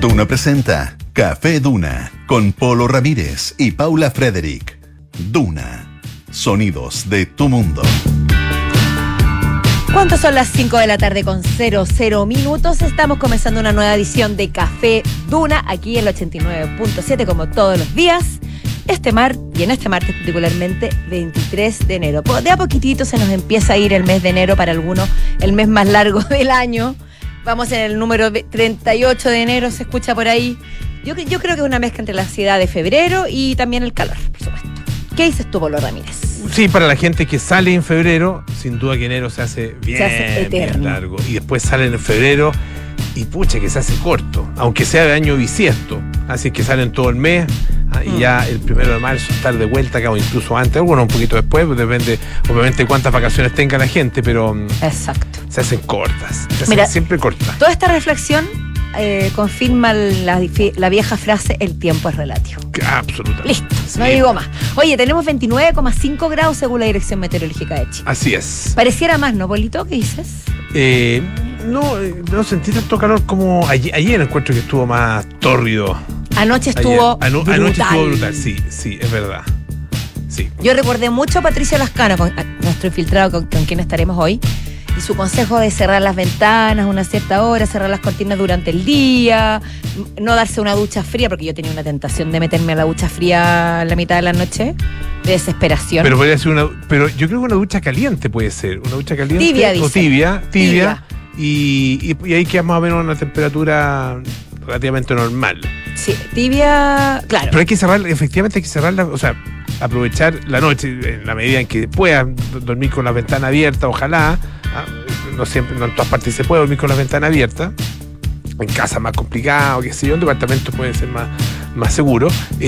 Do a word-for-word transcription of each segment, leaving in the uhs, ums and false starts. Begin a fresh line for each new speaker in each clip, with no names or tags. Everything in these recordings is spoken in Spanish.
Duna presenta Café Duna con Polo Ramírez y Paula Frederick. Duna, sonidos de tu mundo.
¿Cuántos son las cinco de la tarde con cero cero minutos? Estamos comenzando una nueva edición de Café Duna, aquí en el ochenta y nueve punto siete, como todos los días. Este mar, y en este martes particularmente, veintitrés de enero. De a poquitito se nos empieza a ir el mes de enero, para algunos el mes más largo del año. Vamos en el número treinta y ocho de enero, se escucha por ahí. Yo, yo creo que es una mezcla entre la ansiedad de febrero y también el calor, por supuesto. ¿Qué dices tú, Polo Ramírez?
Sí, para la gente que sale en febrero, sin duda que enero se hace bien,
se hace
bien largo. Y después sale en febrero y pucha que se hace corto, aunque sea de año bisiesto. Así que salen todo el mes ah, y mm. ya el primero de marzo estar de vuelta acá o incluso antes, algunos un poquito después, depende obviamente de cuántas vacaciones tenga la gente, pero
exacto, se
hacen cortas, se hacen
Mira,
siempre cortas.
Toda esta reflexión eh, confirma la, la vieja frase, el tiempo es relativo.
Absolutamente.
Listo,
sí.
No digo más. Oye, tenemos veintinueve coma cinco grados según la Dirección Meteorológica de Chile.
Así es.
Pareciera más, ¿no, Polito? ¿Qué dices?
Eh, no, no sentí tanto calor como ayer, ayer encuentro que estuvo más tórrido.
Anoche estuvo
Anu-
brutal.
Anoche estuvo brutal, sí, sí, es verdad. Sí.
Yo recordé mucho a Patricio Lascano, con, a nuestro infiltrado con, con quien estaremos hoy, y su consejo de cerrar las ventanas a una cierta hora, cerrar las cortinas durante el día, no darse una ducha fría, porque yo tenía una tentación de meterme a la ducha fría a la mitad de la noche, de desesperación.
Pero podría ser una, pero yo creo que una ducha caliente puede ser, una ducha caliente
tibia,
o
dice.
tibia, tibia,
tibia.
Y, y, y ahí queda más o menos una temperatura relativamente normal.
Sí, tibia, claro.
Pero hay que cerrar, efectivamente hay que cerrarla, o sea, aprovechar la noche en la medida en que puedas dormir con la ventana abierta, ojalá. No siempre, no en todas partes se puede dormir con la ventana abierta. En casa más complicado, qué sé yo, en departamento puede ser más, más seguro.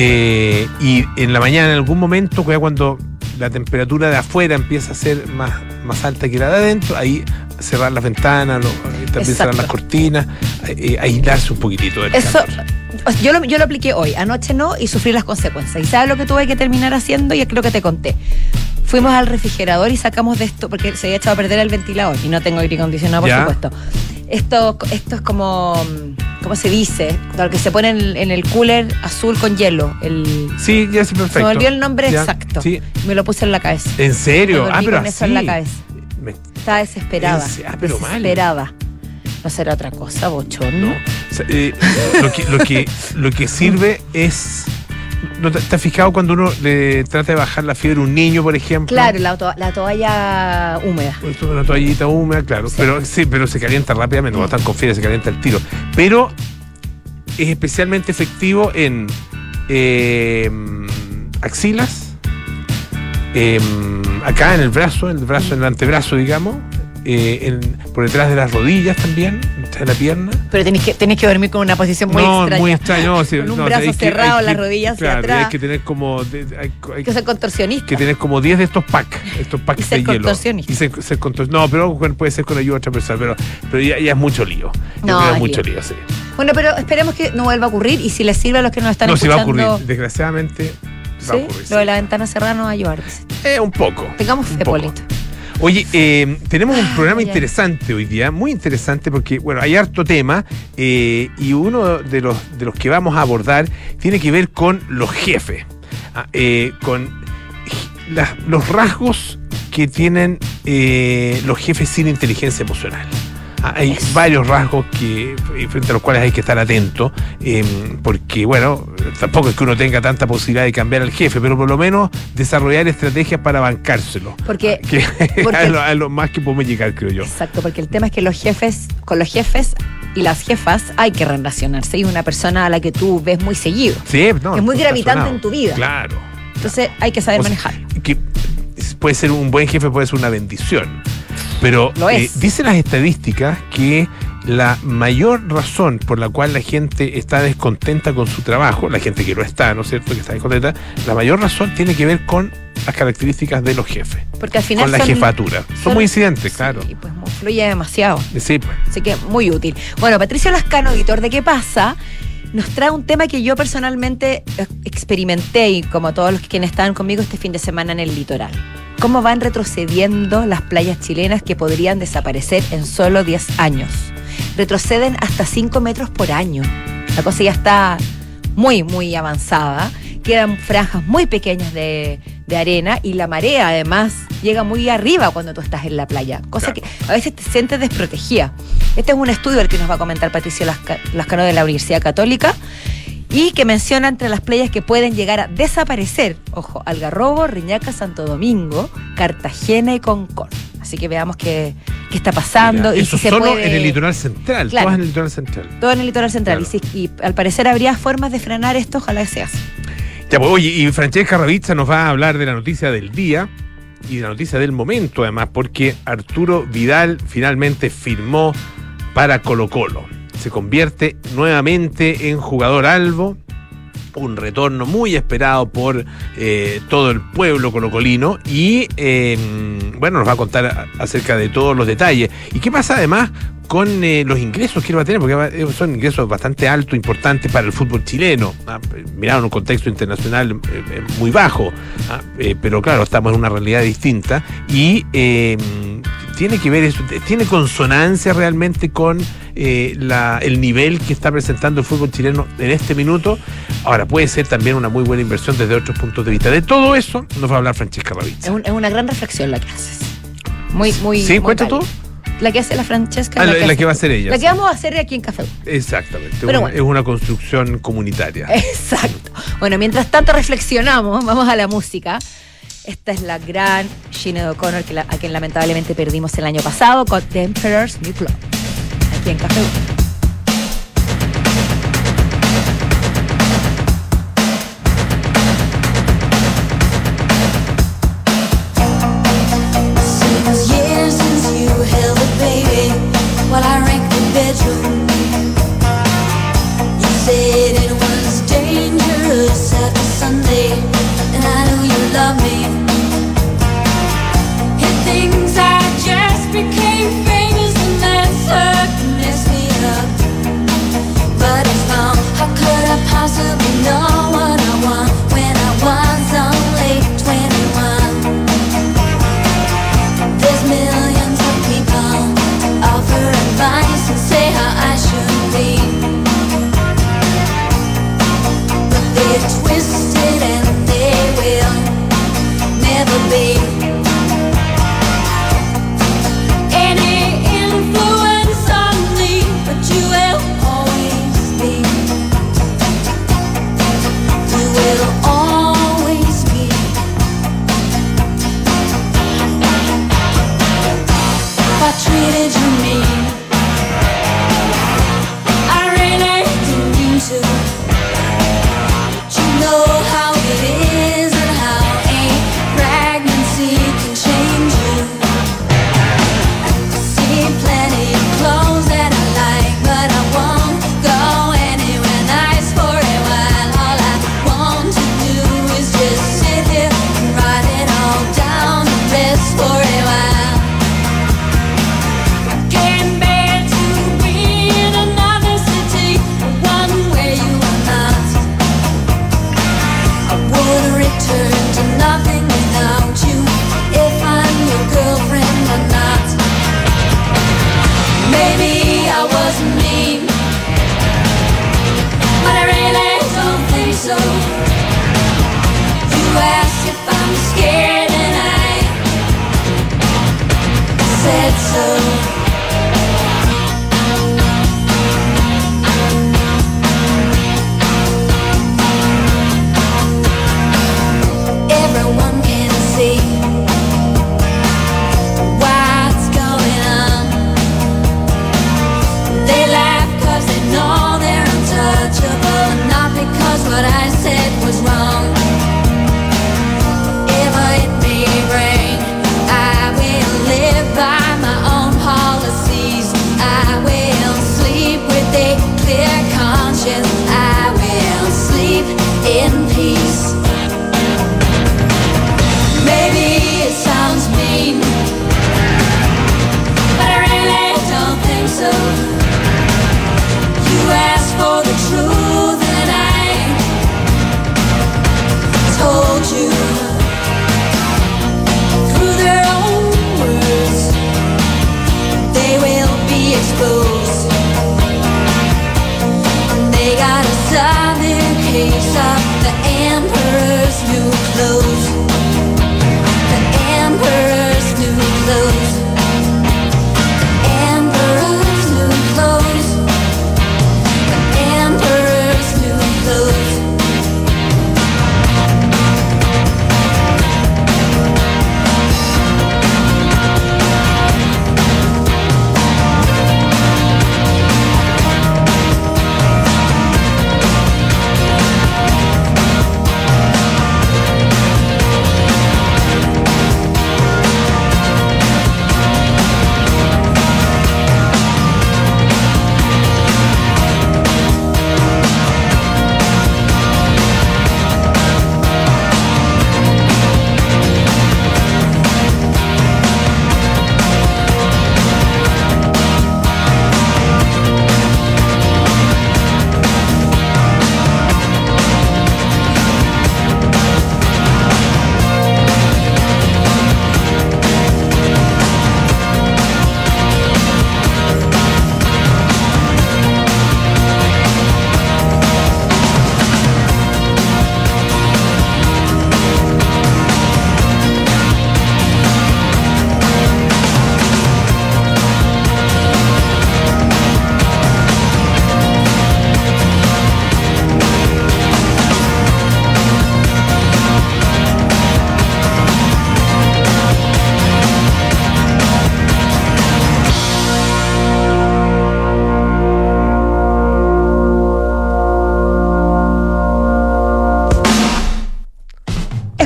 Eh, y en la mañana, en algún momento, cuando la temperatura de afuera empieza a ser más, más alta que la de adentro, ahí cerrar las ventanas, lo, también cerrar las cortinas, eh, aislarse un poquitito del
Eso,
calor.
Yo lo, yo lo apliqué hoy, anoche no, y sufrí las consecuencias. ¿Y sabes lo que tuve que terminar haciendo? Y creo que te conté. Fuimos al refrigerador y sacamos de esto, porque se había echado a perder el ventilador y no tengo aire acondicionado, por
¿Ya?
supuesto. Esto, esto es como, ¿cómo se dice? Lo que se pone en, en el cooler azul con hielo. El,
sí, ya sí, perfecto.
Se me olvidó el nombre
ya,
exacto.
Sí.
Me lo puse en la cabeza.
¿En serio?
Me
Ah, pero
con eso
así.
en la cabeza.
Me...
Estaba desesperada.
¿En ah, pero
desesperada.
Mal.
No será otra cosa, bochorno.
No. O sea, eh, lo, que, lo, que, lo que sirve es... ¿No te, te has fijado cuando uno le trata de bajar la fiebre a un niño, por ejemplo?
Claro, la, to- la toalla húmeda.
Una toallita húmeda, claro. Sí. Pero sí, pero se calienta rápidamente. Cuando están con fiebre se calienta el tiro. Pero es especialmente efectivo en eh, axilas, eh, acá en el brazo, en el brazo, en el antebrazo, digamos. Eh, en, por detrás de las rodillas también, detrás de la pierna.
Pero tenés que, tenés que dormir con una posición muy
no,
extraña.
muy extraña. No, sí,
con un
no,
brazo
hay que,
cerrado,
hay
las
que,
rodillas
claro,
hacia atrás.
Hay que tener como... De, hay, hay,
hay que ser contorsionista.
Que tener como diez de estos packs, estos packs
y ser
de hielo.
Contorsionista.
Y ser, ser contorsionista. No, pero puede ser con ayuda de otra persona, pero, pero ya, ya es mucho lío.
No,
es
es
mucho
lío.
lío, sí.
Bueno, pero esperemos que no vuelva a ocurrir y si les sirve a los que nos están
no,
escuchando...
No, si va a ocurrir, desgraciadamente
¿sí?
va a ocurrir.
Lo de la ventana cerrada nos va a ayudar.
Eh, un poco.
Tengamos fe, Polito.
Oye, eh, tenemos un programa
ah,
interesante hoy día, muy interesante porque, bueno, hay harto tema eh, y uno de los, de los que vamos a abordar tiene que ver con los jefes, eh, con la, los rasgos que tienen eh, los jefes sin inteligencia emocional. Hay Eso. varios rasgos que frente a los cuales hay que estar atento, eh, porque, bueno, tampoco es que uno tenga tanta posibilidad de cambiar al jefe, pero por lo menos desarrollar estrategias para bancárselo.
Porque,
que,
porque
a, lo, a lo más que podemos llegar, creo yo.
Exacto, porque el tema es que los jefes, con los jefes y las jefas hay que relacionarse. Y una persona a la que tú ves muy seguido.
Sí, no,
es muy gravitante
sonado.
en tu vida.
Claro.
Entonces hay que saber
o sea,
manejarlo.
Que puede ser un buen jefe, puede ser una bendición. Pero eh, dicen las estadísticas que la mayor razón por la cual la gente está descontenta con su trabajo, la gente que no está, ¿no es cierto?, que está descontenta, la mayor razón tiene que ver con las características de los jefes.
Porque al final
con la
son,
jefatura. Son, son muy incidentes,
sí,
claro.
Y pues fluye demasiado.
Sí, pues.
Así que muy útil. Bueno, Patricio Lascano, editor de ¿Qué pasa?, nos trae un tema que yo personalmente experimenté y como todos los quienes estaban conmigo este fin de semana en el litoral. Cómo van retrocediendo las playas chilenas que podrían desaparecer en solo diez años. Retroceden hasta cinco metros por año. La cosa ya está muy, muy avanzada. Quedan franjas muy pequeñas de, de arena y la marea además llega muy arriba cuando tú estás en la playa, cosa claro. que a veces te sientes desprotegida. Este es un estudio el que nos va a comentar Patricio Lasca, Lascano de la Universidad Católica y que menciona entre las playas que pueden llegar a desaparecer, ojo, Algarrobo, Reñaca, Santo Domingo, Cartagena y Concón. Así que veamos qué, qué está pasando.
Mira,
y
eso
si
solo
se puede...
en el litoral central,
claro,
todas en el litoral central.
Todo en el litoral central.
Claro.
Y, si, y al parecer habría formas de frenar esto, ojalá que se haga.
Ya, pues, oye, y Francesca Ravizza nos va a hablar de la noticia del día y de la noticia del momento, además, porque Arturo Vidal finalmente firmó para Colo-Colo. Se convierte nuevamente en jugador albo. Un retorno muy esperado por eh, todo el pueblo colocolino y eh, bueno, nos va a contar acerca de todos los detalles. ¿Y qué pasa además con eh, los ingresos que él va a tener? Porque son ingresos bastante altos, importantes para el fútbol chileno. ¿ah? Mirado en un contexto internacional eh, muy bajo, ¿ah? eh, pero claro, estamos en una realidad distinta y eh, tiene que ver eso, tiene consonancia realmente con eh, la, el nivel que está presentando el fútbol chileno en este minuto. Ahora, puede ser también una muy buena inversión desde otros puntos de vista. De todo eso nos va a hablar Francesca Ravizza.
Es, un, es una gran reflexión la que haces. Muy, muy.
¿Sí? ¿Cuenta tú?
La que hace la Francesca.
Ah, la,
la, que,
la
hace,
que va a hacer ella.
La
sí.
que vamos a hacer aquí en Café.
Exactamente.
Pero
una,
bueno.
Es una construcción comunitaria.
Exacto. Bueno, mientras tanto reflexionamos, vamos a la música. Esta es la gran Sinéad O'Connor, que la, a quien lamentablemente perdimos el año pasado, con The Emperor's New Club. Aquí en Café.
Things I just became famous and then circumness me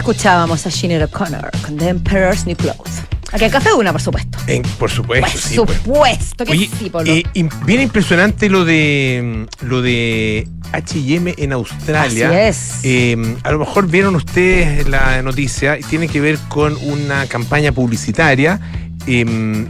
Escuchábamos a Sinead O'Connor con The Emperor's New Clothes. Aquí en Café Duna, por supuesto.
En, por supuesto,
Por
sí.
supuesto, que
Oye,
sí, Polo.
eh, im- bien impresionante lo de lo de H y M en Australia.
Así es.
Eh, a lo mejor vieron ustedes la noticia y tiene que ver con una campaña publicitaria eh,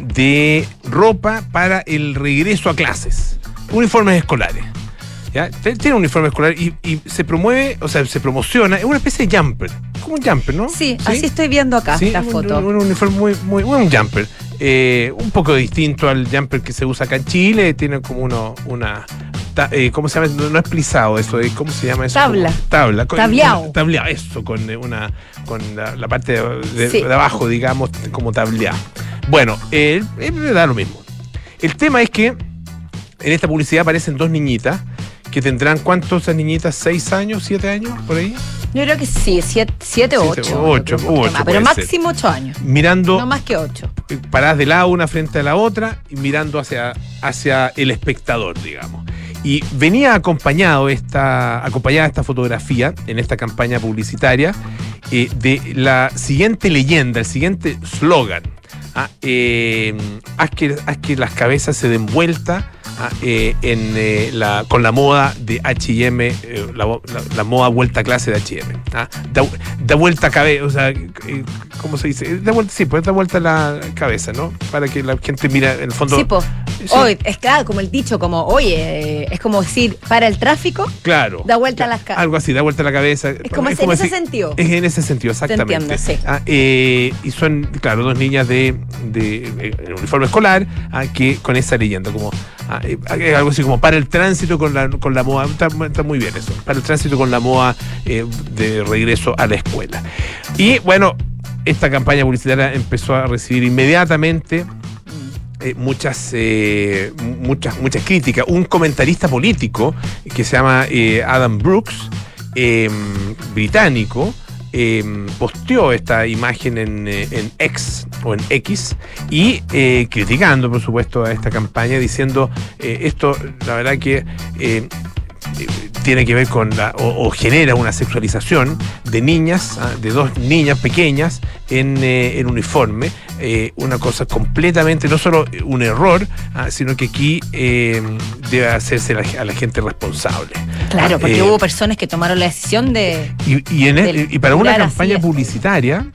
de ropa para el regreso a clases, uniformes escolares. ¿Ya? Tiene un uniforme escolar y, y se promueve, o sea, se promociona, es una especie de jumper, como un jumper, ¿no?
Sí, así estoy viendo acá
Sí,
la
un-
foto.
Un, un uniforme muy, muy, un jumper. Eh, un poco distinto al jumper que se usa acá en Chile, tiene como uno, una. ta- eh, ¿Cómo se llama? No, no es plisado eso, eh, ¿cómo se llama eso?
Tabla.
Como- tabla. con-
Tableado.
Tableado, eso, con eh, una. Con la, la parte de, de-
Sí.
de abajo, digamos, como tableado. Bueno, eh, eh, me da lo mismo. El tema es que en esta publicidad aparecen dos niñitas que tendrán, ¿cuántos esas niñitas? ¿Seis años? ¿Siete años? Por ahí.
Yo creo que sí, siete, siete o
Siete,
ocho.
ocho,
yo creo que
ocho
más,
puede
pero
ser.
máximo ocho años.
Mirando.
No más que ocho.
Paradas de lado una frente a la otra y mirando hacia, hacia el espectador, digamos. Y venía acompañado esta, acompañada esta fotografía en esta campaña publicitaria eh, de la siguiente leyenda, el siguiente slogan. Ah, eh, haz, que, haz que las cabezas se den vuelta ah, eh, en, eh, la, con la moda de H y M, eh, la, la, la moda vuelta a clase de H y M. Ah, da, da vuelta a cabeza, o sea, eh, ¿cómo se dice? Da vuelta, sí, pues da vuelta la cabeza, ¿no? Para que la gente mira en el fondo.
Sí, po.
Sí.
Hoy, es claro, como el dicho, como, oye, eh, es como decir, para el tráfico,
Claro.
da vuelta
Claro,
las cabezas.
Algo así, da vuelta la cabeza.
Es como ese- en ese sentido.
Es en ese sentido, exactamente.
entiendo, sí.
Ah, eh, y son, claro, dos niñas de, de, eh, en uniforme escolar ah, que con esa leyenda, como ah, eh, algo así como para el tránsito con la, con la moda. Está, está muy bien eso. Para el tránsito con la moda eh, de regreso a la escuela. Y bueno, esta campaña publicitaria empezó a recibir inmediatamente Eh, muchas, eh, muchas, muchas críticas. Un comentarista político que se llama eh, Adam Brooks, eh, británico, eh, posteó esta imagen en, eh, en X o en X y eh, criticando, por supuesto, a esta campaña, diciendo eh, esto, la verdad que eh, eh, tiene que ver con la, o, o genera una sexualización de niñas, ah, de dos niñas pequeñas en, eh, en uniforme, eh, una cosa completamente, no solo un error, ah, sino que aquí eh, debe hacerse la, a la gente responsable.
Claro, porque
Eh,
hubo personas que tomaron la decisión de...
y, y, en el-
del-
y para una
mirar así
campaña
esto.
publicitaria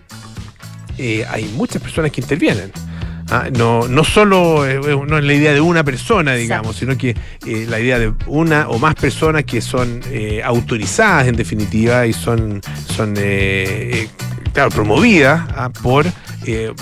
eh, hay muchas personas que intervienen. Ah, no, no solo eh, no es la idea de una persona, digamos, sino que eh, la idea de una o más personas que son eh, autorizadas en definitiva y son, son eh, eh, claro, promovidas ah, por eh,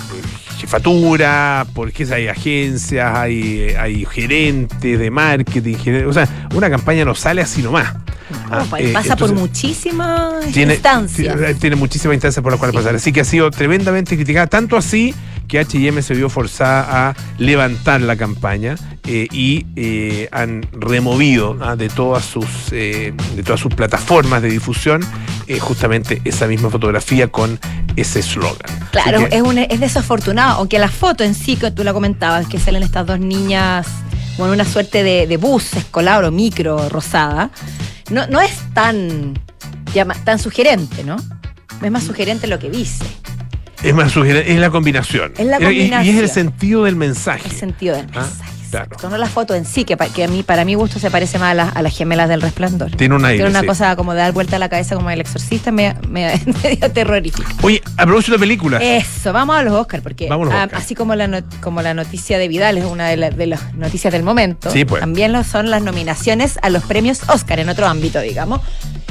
jefatura, porque hay agencias, hay, hay gerentes de marketing, gerer- o sea, una campaña no sale así nomás. Ah,
Opa,
eh,
y pasa por
entonces,
muchísimas
tiene,
instancias.
tiene, tiene muchísimas instancias por las cuales
Sí.
pasar. Así que ha sido tremendamente criticada, tanto así que H y M se vio forzada a levantar la campaña eh, y eh, han removido ah, de todas sus eh, de todas sus plataformas de difusión eh, justamente esa misma fotografía con ese eslogan.
Claro,
Así que-
es, un, es desafortunado, aunque la foto en sí, que tú la comentabas, que salen estas dos niñas con una suerte de, de bus escolar o micro rosada, no, no es tan, llama- tan sugerente, ¿no? Es más sugerente lo que dice,
es más sugerente, es la combinación.
Es la
Y- Y, es
combinación.
el sentido del mensaje.
el sentido del
Ah,
mensaje.
claro.
exacto. No la foto en sí, que, pa- que a mí, para mi gusto se parece más a, las- a las gemelas del Resplandor.
Tiene un aire,
Tiene una
sí.
cosa como de dar vuelta a la cabeza como el exorcista, medio, medio, medio terrorífica.
Oye, a propósito de películas.
Eso, vamos a los Oscars, porque
Vamos a los
ah,
Oscar.
así como la, not- como la noticia de Vidal es una de, la- de las noticias del momento,
Sí, pues.
también lo son las nominaciones a los premios Oscar en otro ámbito, digamos.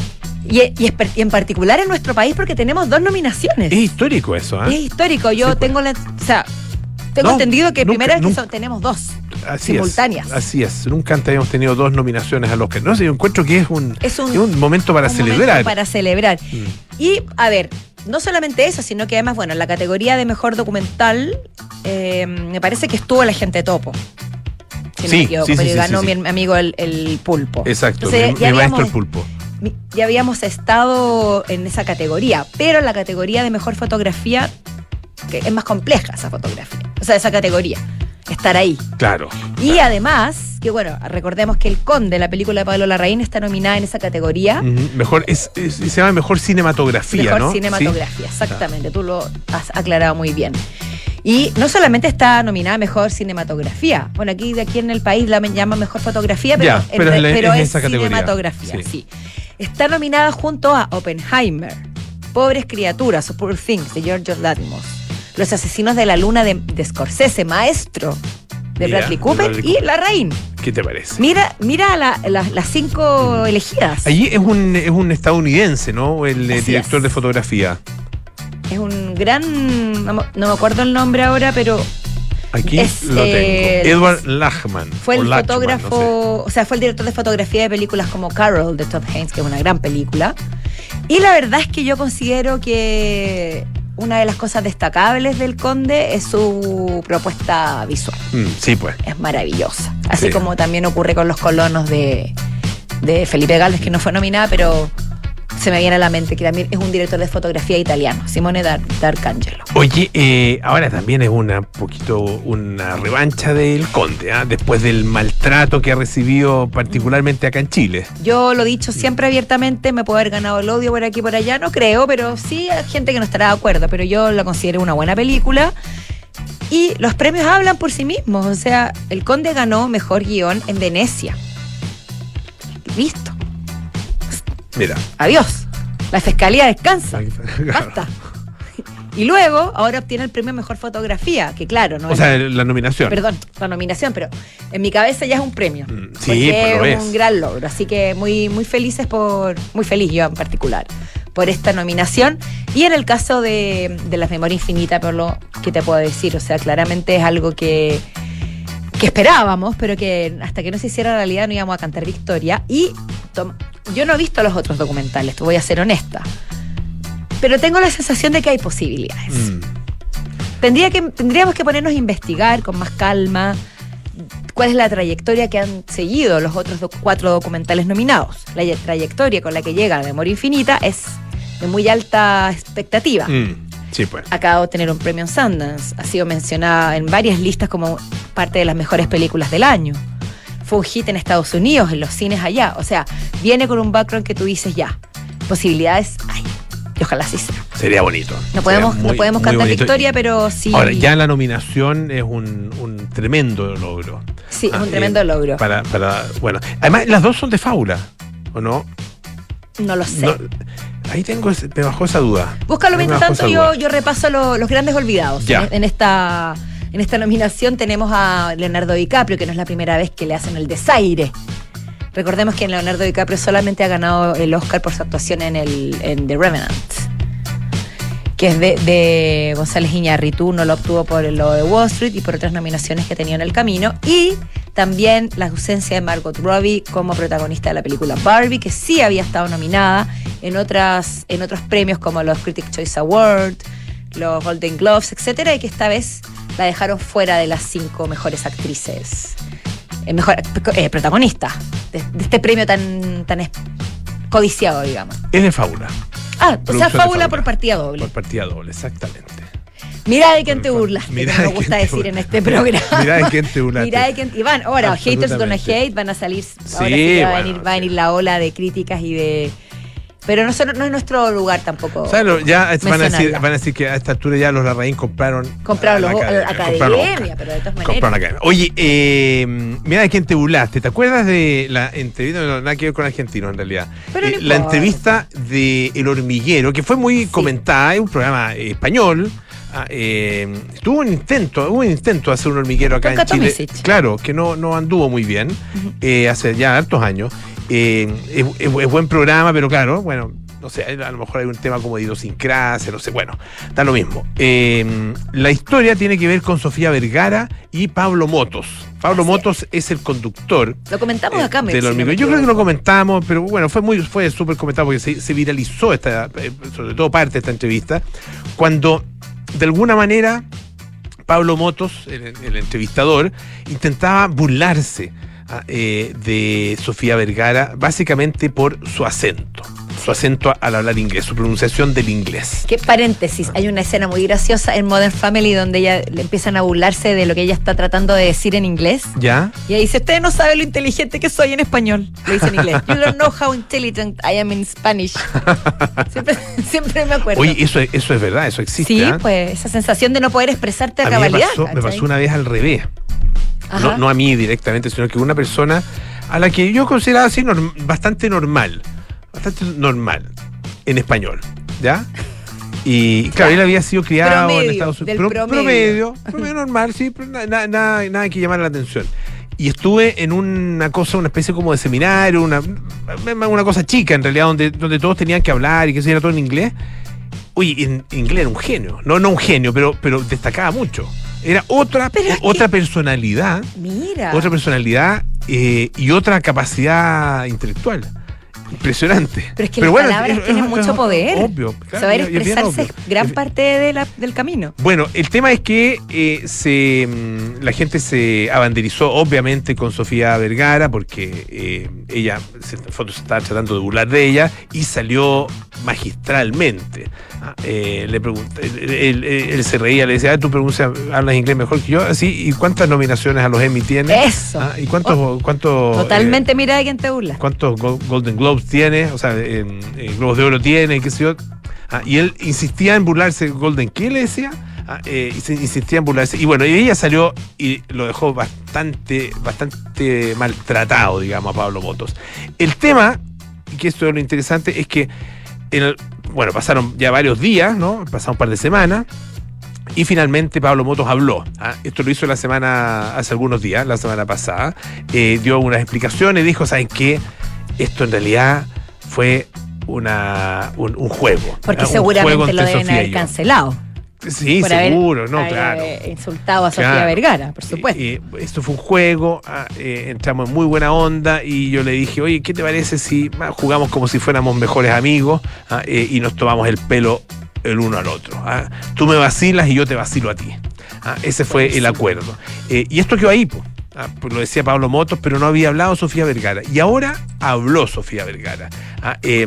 Y, y es per- y en particular en nuestro país porque tenemos dos nominaciones.
Es histórico eso, ¿ah?
Es histórico. Yo
Sí, pues.
tengo la, o sea, tengo
No,
entendido que
nunca-
primera vez que
nunca-
son- tenemos dos
Así
simultáneas.
Es, así es. Nunca antes habíamos tenido dos nominaciones al Oscar. No sé, yo encuentro que es un,
Es un-
es un momento para
Un
celebrar.
momento para celebrar.
Mm.
Y, a ver, no solamente eso, sino que además, bueno, en la categoría de mejor documental, eh, me parece que estuvo La Gente Topo. Si no
Sí,
me equivoco,
sí, sí,
pero
sí,
ganó
sí, sí.
mi amigo el, el Pulpo.
Exacto,
Entonces,
mi,
ya
mi maestro
habíamos-
el pulpo.
Mi- Ya habíamos estado en esa categoría, pero en la categoría de mejor fotografía, que es más compleja esa fotografía, o sea, esa categoría. estar ahí.
Claro.
Y
claro.
además, que bueno, recordemos que El Conde, la película de Pablo Larraín, está nominada en esa categoría.
Uh-huh. Mejor, es, es, se llama Mejor Cinematografía,
Mejor
¿no?
cinematografía,
¿Sí?
exactamente, tú lo has aclarado muy bien. Y no solamente está nominada a Mejor Cinematografía, bueno, aquí de aquí en el país la llaman Mejor Fotografía, pero,
Ya, pero
en,
es, la,
pero
es
es
esa categoría.
cinematografía,
Sí.
sí. Está nominada junto a Oppenheimer, Pobres Criaturas o Poor Things de Yorgos Lanthimos, Los Asesinos de la Luna de, de Scorsese, Maestro de
Mira,
Bradley Cooper,
de Bradley
y
Cooper.
Larraín.
¿Qué te parece?
Mira, mira la- la- las cinco elegidas.
Allí es un, es un estadounidense, ¿no? El eh,
Así
director
es.
de fotografía.
Es un gran, no, me- no me acuerdo el nombre ahora, pero
Aquí
Es,
lo tengo.
eh,
Edward Lachman.
fue el
o Lachman,
fotógrafo,
no sé.
o sea, fue el director de fotografía de películas como Carol de Todd Haynes, que es una gran película. Y la verdad es que yo considero que una de las cosas destacables del Conde es su propuesta visual.
Mm, sí, pues.
Es maravillosa. Así
Sí.
como también ocurre con Los Colonos de, de Felipe Gálvez, que no fue nominada, pero se me viene a la mente que también es un director de fotografía italiano, Simone Dar- D'Arcangelo.
Oye, eh, ahora también es una poquito una revancha del Conde, ¿ah? Después del maltrato que ha recibido particularmente acá en Chile.
Yo lo he dicho siempre abiertamente, me puedo haber ganado el odio por aquí y por allá, no creo, pero sí hay gente que no estará de acuerdo, pero yo la considero una buena película. Y los premios hablan por sí mismos, o sea, El Conde ganó Mejor Guión en Venecia. Listo,
Mira.
adiós. La fiscalía descansa,
Claro.
basta. Y luego, ahora obtiene el premio Mejor Fotografía, que claro, no
O
es-
sea, la nominación.
Perdón, la nominación, pero en mi cabeza ya es un premio.
Mm, sí,
porque
pues lo
es
es.
un gran logro. Así que muy, muy felices por, muy feliz yo en particular, por esta nominación. Y en el caso de, de Las Memorias Infinitas, por lo que te puedo decir, o sea, claramente es algo que, que esperábamos, pero que hasta que no se hiciera realidad no íbamos a cantar victoria. Y tom- yo no he visto los otros documentales, te voy a ser honesta. Pero tengo la sensación de que hay posibilidades.
Mm.
Tendría que, tendríamos que ponernos a investigar con más calma cuál es la trayectoria que han seguido los otros do- cuatro documentales nominados. La ye- trayectoria con la que llega Memoria Infinita es de muy alta expectativa.
Mm, sí, pues.
Acaba de obtener un premio en Sundance. Ha sido mencionada en varias listas como parte de las mejores películas del año. Fue un hit en Estados Unidos, en los cines allá. O sea, viene con un background que tú dices ya. Posibilidades hay. Y ojalá sí sea.
Sería bonito.
No podemos,
Sería
no
muy-
podemos
muy
cantar
bonito.
victoria, pero sí.
Ahora, ya la nominación es un, un tremendo logro.
Sí, es
Ah,
un tremendo
eh,
logro.
Para, para, bueno, además las dos son de fábula, ¿o no?
No lo sé.
No, ahí tengo, ese- me bajó esa duda.
Búscalo
Me
mientras
bajó
tanto,
esa
yo,
duda.
yo repaso lo- los grandes olvidados.
Ya.
En, en esta, en esta nominación tenemos a Leonardo DiCaprio, que no es la primera vez que le hacen el desaire. Recordemos que Leonardo DiCaprio solamente ha ganado el Oscar por su actuación en, el, en The Revenant, que es de, de González Iñárritu, no lo obtuvo por lo de Wall Street y por otras nominaciones que ha tenido en el camino. Y también la ausencia de Margot Robbie como protagonista de la película Barbie, que sí había estado nominada en, otras, en otros premios como los Critics' Choice Awards, los Golden Globes, etcétera, y que esta vez la dejaron fuera de las cinco mejores actrices, eh, mejor eh, protagonista de, de este premio tan, tan es- codiciado, digamos.
Es de fábula.
Ah, o sea,
Producción de
fábula
fábula.
por partida doble.
Por partida doble, exactamente.
Mira de quién te burlas,
Mira
como
de
me gusta
quién te
decir en
burlas.
este programa.
Mira de quién te burlaste.
Mira de quién. Y van, ahora, haters gonna
Absolutamente.
hate, van a salir. Ahora
Sí,
sí que va, a
bueno,
venir, va a
sí.
venir la ola de críticas y de. Pero no, son- no es nuestro lugar tampoco.
O sea, lo- ya van a, decir,
mencionarla.
van a decir que a esta altura ya los Larraín compraron.
Compraron
a
los-
la
a la
compraron
academia,
Oscar.
pero de todas maneras.
Compraron la academia. Oye, eh, mira de quién te burlaste. ¿Te acuerdas de la entrevista? No, nada que ver con argentinos en realidad.
Pero no
Eh, la
importa.
entrevista de El Hormiguero, que fue muy
Sí.
comentada, es un programa eh, español. Ah, eh, tuvo un intento, hubo un intento de hacer un hormiguero acá
Con
en Chile.
Katomisic.
Claro, que no, no anduvo muy bien eh, hace ya hartos años. Eh, es, es- es buen programa, pero claro, bueno, no sé, a lo mejor hay un tema como de idiosincrasia, no sé, bueno, da lo mismo. Eh, la historia tiene que ver con Sofía Vergara y Pablo Motos. Pablo
Así
Motos es el conductor
Lo comentamos
eh,
acá, me
del
si no
hormiguero.
me
Yo creo que lo
equivoco.
comentamos, pero bueno, fue muy fue súper comentado porque se, se viralizó esta, eh, sobre todo parte de esta entrevista, cuando de alguna manera Pablo Motos, el, el entrevistador, intentaba burlarse ah, eh, de Sofía Vergara, básicamente por su acento. su acento al hablar inglés, su pronunciación del inglés.
Qué paréntesis, hay una escena muy graciosa en Modern Family donde ella le empiezan a burlarse de lo que ella está tratando de decir en inglés.
¿Ya?
Y ella dice, usted no sabe lo inteligente que soy en español. Lo dice en inglés. You don't know how intelligent I am in Spanish. Siempre, siempre me acuerdo.
Oye, eso, eso es verdad, eso existe.
Sí,
¿eh?
pues esa sensación de no poder expresarte a,
a mí
cabalidad.
me pasó, me pasó una vez al revés. No, no a mí directamente, sino que una persona a la que yo consideraba así norm, bastante normal, bastante normal en español, ¿ya? Y claro, él había sido criado
promedio,
en Estados Unidos.
Del
Pro,
promedio. promedio,
promedio normal, sí, pero nada, nada, nada que llamar la atención. Y estuve en una cosa, una especie como de seminario, una, una cosa chica en realidad, donde, donde todos tenían que hablar y que se era todo en inglés. Oye, en inglés era un genio, no, no un genio, pero, pero destacaba mucho. Era otra, o, otra que, personalidad.
Mira.
Otra personalidad eh, y otra capacidad intelectual. Impresionante.
Pero es que
Pero
las
bueno,
palabras
es,
tienen
es,
mucho
es,
poder.
Obvio. Claro,
saber
y, y
expresarse es gran
es,
parte de la, del camino.
Bueno, el tema es que eh, se, la gente se abanderizó obviamente con Sofía Vergara porque eh, ella se, se estaba tratando de burlar de ella y salió magistralmente. Eh, le pregunté, él, él, él se reía, le decía, ah, tú pronuncias, hablas inglés mejor que yo, así, ¿y cuántas nominaciones a los Emmy tienes?
Eso.
Ah, ¿y cuántos, oh, cuántos
totalmente
eh,
mira de quién te burla?
¿Cuántos Golden Globes tienes? O sea, en, en Globos de Oro tiene, qué sé yo. Ah, y él insistía en burlarse. ¿Golden qué le decía? Ah, eh, y se insistía en burlarse. Y bueno, y ella salió y lo dejó bastante, bastante maltratado, digamos, a Pablo Motos. El tema, y que esto es lo interesante, es que en el, bueno, pasaron ya varios días, ¿no? Pasaron un par de semanas. Y finalmente Pablo Motos habló. ¿ah? Esto lo hizo la semana, hace algunos días, la semana pasada. Eh, dio unas explicaciones, dijo, ¿saben qué? Esto en realidad fue una, un, un juego.
Porque
un
seguramente
juego
lo deben haber cancelado.
Sí,
por
seguro,
haber,
no,
haber
claro.
insultado a Sofía
claro.
Vergara, por supuesto.
Eh, eh, esto fue un juego, ah, eh, entramos en muy buena onda y yo le dije, oye, ¿qué te parece si ah, jugamos como si fuéramos mejores amigos ah, eh, y nos tomamos el pelo el uno al otro? Ah? Tú me vacilas y yo te vacilo a ti. Ah, ese fue el acuerdo. Eh, y esto quedó ahí, pues. Ah, pues lo decía Pablo Motos, pero no había hablado Sofía Vergara. Y ahora habló Sofía Vergara. Ah, eh,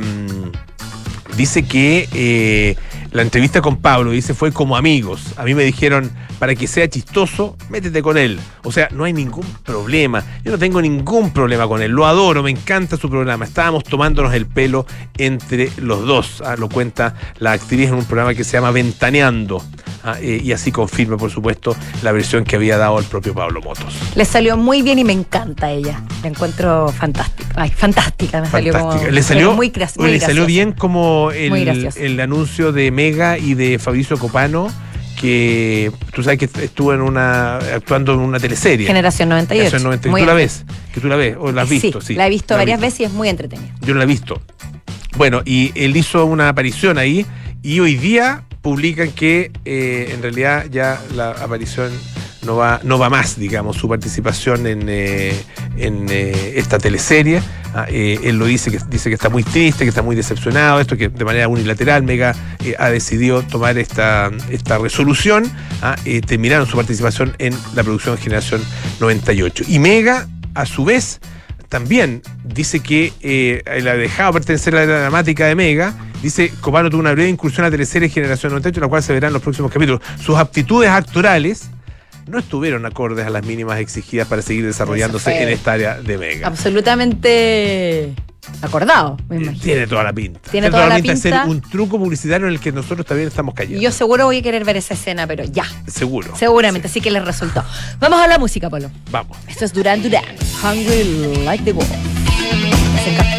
dice que eh, la entrevista con Pablo, dice, fue como amigos. A mí me dijeron, para que sea chistoso, métete con él. O sea, no hay ningún problema. Yo no tengo ningún problema con él. Lo adoro, me encanta su programa. Estábamos tomándonos el pelo entre los dos. Ah, lo cuenta la actriz en un programa que se llama Ventaneando. Ah, eh, y así confirma, por supuesto, la versión que había dado el propio Pablo Motos.
Le salió muy bien y me encanta ella. La encuentro fantástica. Ay, fantástica. Me salió
fantástica.
como,
le salió
muy, muy
le salió bien como el, el anuncio de Mega y de Fabricio Copano, que tú sabes que estuvo en una actuando en una teleserie.
Generación noventa y ocho.
Generación noventa y ocho. ¿Tú la ves? ¿Que tú la ves? ¿O la has visto?
Sí,
sí.
la he visto
la
varias
visto.
veces y es muy entretenida.
Yo no la he visto. Bueno, y él hizo una aparición ahí y hoy día publican que eh, en realidad ya la aparición no va, no va más, digamos, su participación en, eh, en eh, esta teleserie. Ah, eh, él lo dice, que dice que está muy triste, que está muy decepcionado, esto que de manera unilateral Mega eh, ha decidido tomar esta, esta resolución. Ah, eh, terminaron su participación en la producción Generación noventa y ocho. Y Mega, a su vez, también dice que eh, la dejaba pertenecer a la dramática de Mega. Dice, Copano tuvo una breve incursión a la teleserie Generación noventa y ocho, la cual se verá en los próximos capítulos. Sus aptitudes actorales no estuvieron acordes a las mínimas exigidas para seguir desarrollándose en esta área de Mega.
Absolutamente acordado, me imagino.
Tiene toda la pinta.
Tiene, Tiene toda, toda la pinta de
ser un truco publicitario en el que nosotros también estamos cayendo.
Yo seguro voy a querer ver esa escena, pero ya.
Seguro.
Seguramente,
sí.
Así que les resultó. Vamos a la música, Polo.
Vamos.
Esto es Duran Duran, Hungry Like the Wolf. Se encanta.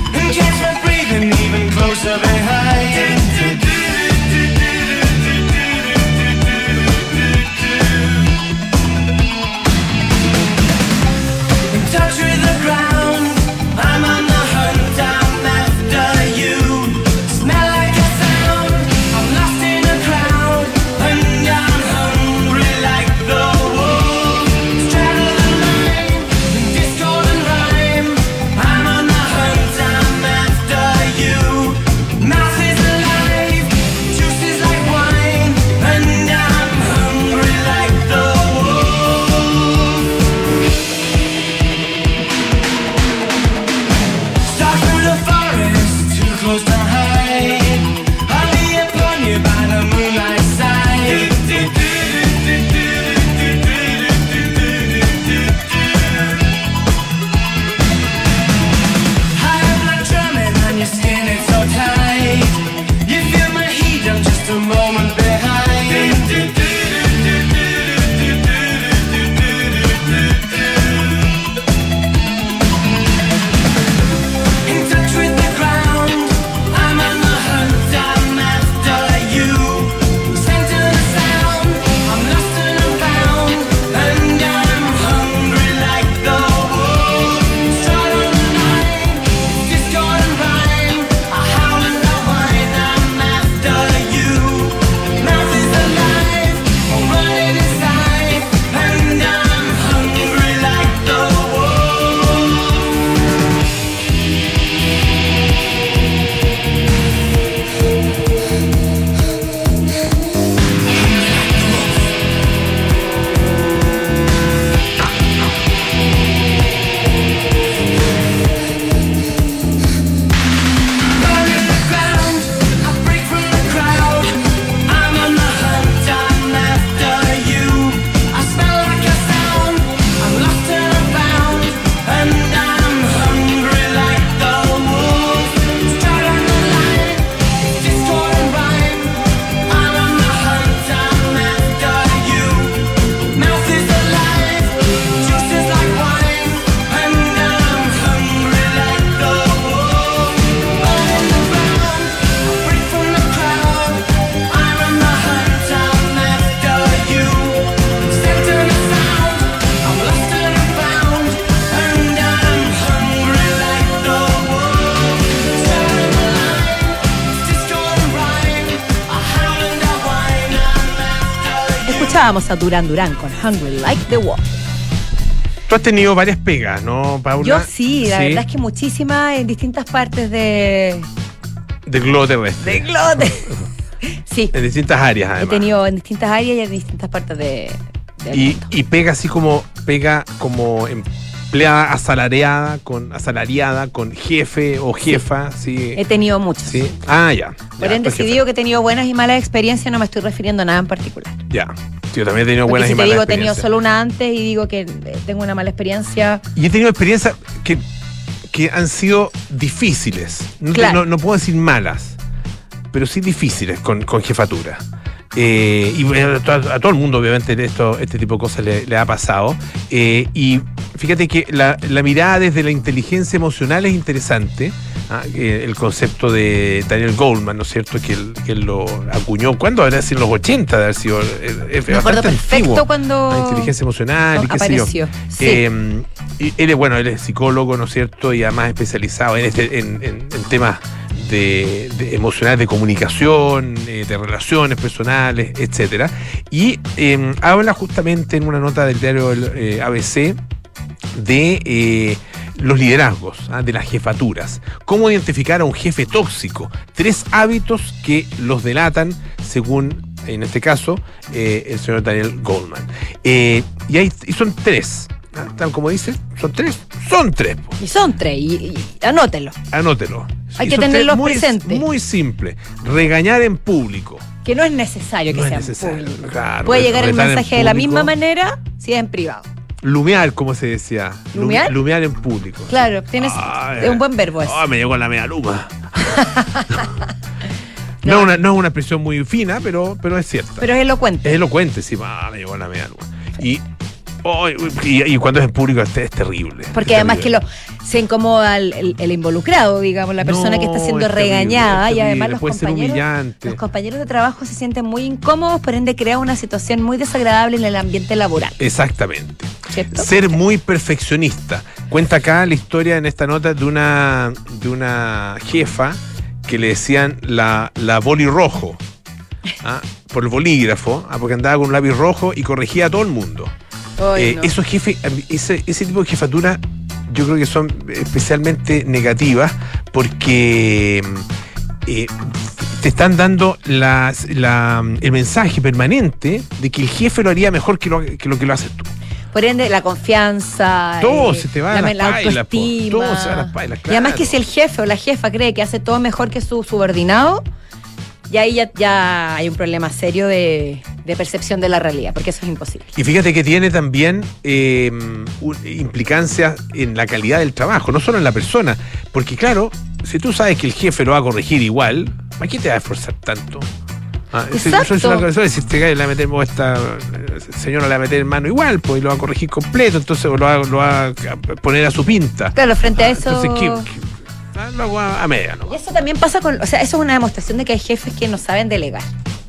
Closer behind.
Escuchábamos a Duran Duran con Hungry Like the Wolf.
Tú has tenido varias pegas, ¿no, Paula?
Yo sí, la sí. verdad es que muchísimas en distintas partes de...
Del globo terrestre.
Del globo terrestre. Sí.
En distintas áreas, además.
He tenido en distintas áreas y en distintas partes de... del
y,
mundo.
y pega así como, pega como empleada asalariada, con asalariada, con jefe o jefa, sí. sí.
He tenido muchas.
Sí. Ah, ya.
Por ende, si digo que he tenido buenas y malas experiencias, no me estoy refiriendo a nada en particular.
Ya. Yo también he tenido
Porque
buenas
si
y malas
te digo,
experiencias.
he tenido solo una antes y digo que tengo una mala experiencia.
Y he tenido experiencias que, que han sido difíciles. No,
claro.
no, no puedo decir malas, pero sí difíciles con, con jefatura. Eh, y a, a todo el mundo, obviamente, esto, este tipo de cosas le, le ha pasado. Eh, y fíjate que la, la mirada desde la inteligencia emocional es interesante. ¿Ah? El concepto de Daniel Goleman, ¿no es cierto? Que él, que él lo acuñó. ¿Cuándo? Habrá sido en los ochenta, de haber sido. Es
Me acuerdo perfecto
antiguo.
cuando.
La inteligencia emocional y qué
apareció.
sé yo.
Sí.
Eh, y él es, bueno, él es psicólogo, ¿no es cierto? Y además especializado en, este, en, en, en temas de, de emocionales, de comunicación, eh, de relaciones personales, etcétera. Y eh, habla justamente en una nota del diario eh, A B C de eh, los liderazgos, ¿ah? de las jefaturas. Cómo identificar a un jefe tóxico. Tres hábitos que los delatan, según, en este caso, eh, el señor Daniel Goleman. Eh, y, hay, y son tres. ¿Ah? Tal como dice, son tres. Son tres. Po.
Y son tres. Y, y anótelo.
Anótelo.
Hay
y
que
son
tenerlos
muy,
presentes.
Muy simple. Regañar en público.
Que no es necesario que
no
sea
es necesario,
en público.
Claro,
puede llegar el mensaje de la
público.
misma manera si es en privado.
Lumear, como se decía.
¿Lumear?
Lumear en público.
Claro, tienes
Ah,
es un buen verbo eso.
Ah, me llegó la media luma. no, no, es una, no es una expresión muy fina, pero, pero es cierta.
Pero es elocuente.
Es elocuente, sí. Ah, me llegó la media luma. Y, oh, y, y cuando es en público es, es terrible.
Porque
es
además
terrible.
que lo se incomoda el, el, el involucrado, digamos, la persona
No,
que está siendo
es terrible,
regañada.
es
Y además
terrible,
los
puede ser
compañeros,
humillante.
los compañeros de trabajo se sienten muy incómodos, por ende crea una situación muy desagradable en el ambiente laboral.
Exactamente.
¿Cierto?
Ser muy perfeccionista. Cuenta acá la historia en esta nota de una, de una jefa que le decían la, la boli rojo, ¿ah? por el bolígrafo, ¿ah? porque andaba con un lápiz rojo y corregía a todo el mundo.
Ay,
Eh,
no.
Esos jefes, ese, ese tipo de jefatura, yo creo que son especialmente negativas porque eh, te están dando las, la, el mensaje permanente de que el jefe lo haría mejor que lo que, lo, que lo haces tú.
Por ende, la confianza,
Todo
eh,
se te va
la,
a las
la
pailas, po.
autoestima.
Todo se va a las pailas,
Y además
claro.
que si el jefe o la jefa cree que hace todo mejor que su subordinado, y ahí ya, ya hay un problema serio de, de percepción de la realidad, porque eso es imposible.
Y fíjate que tiene también eh, un- implicancias en la calidad del trabajo, no solo en la persona. Porque claro, si tú sabes que el jefe lo va a corregir igual, ¿para qué te vas a esforzar tanto? Ah, si-
Exacto.
eso es una cosa, si este gallo le va a meter, o esta señora le va a meter en mano igual, pues y lo va a corregir completo, entonces lo va, lo va a poner a su pinta.
Claro, frente a
Ah,
eso...
Entonces, ¿qué, qué? Ah, lo hago a, a media, ¿no?
Y eso también pasa con... O sea, eso es una demostración de que hay jefes que no saben delegar.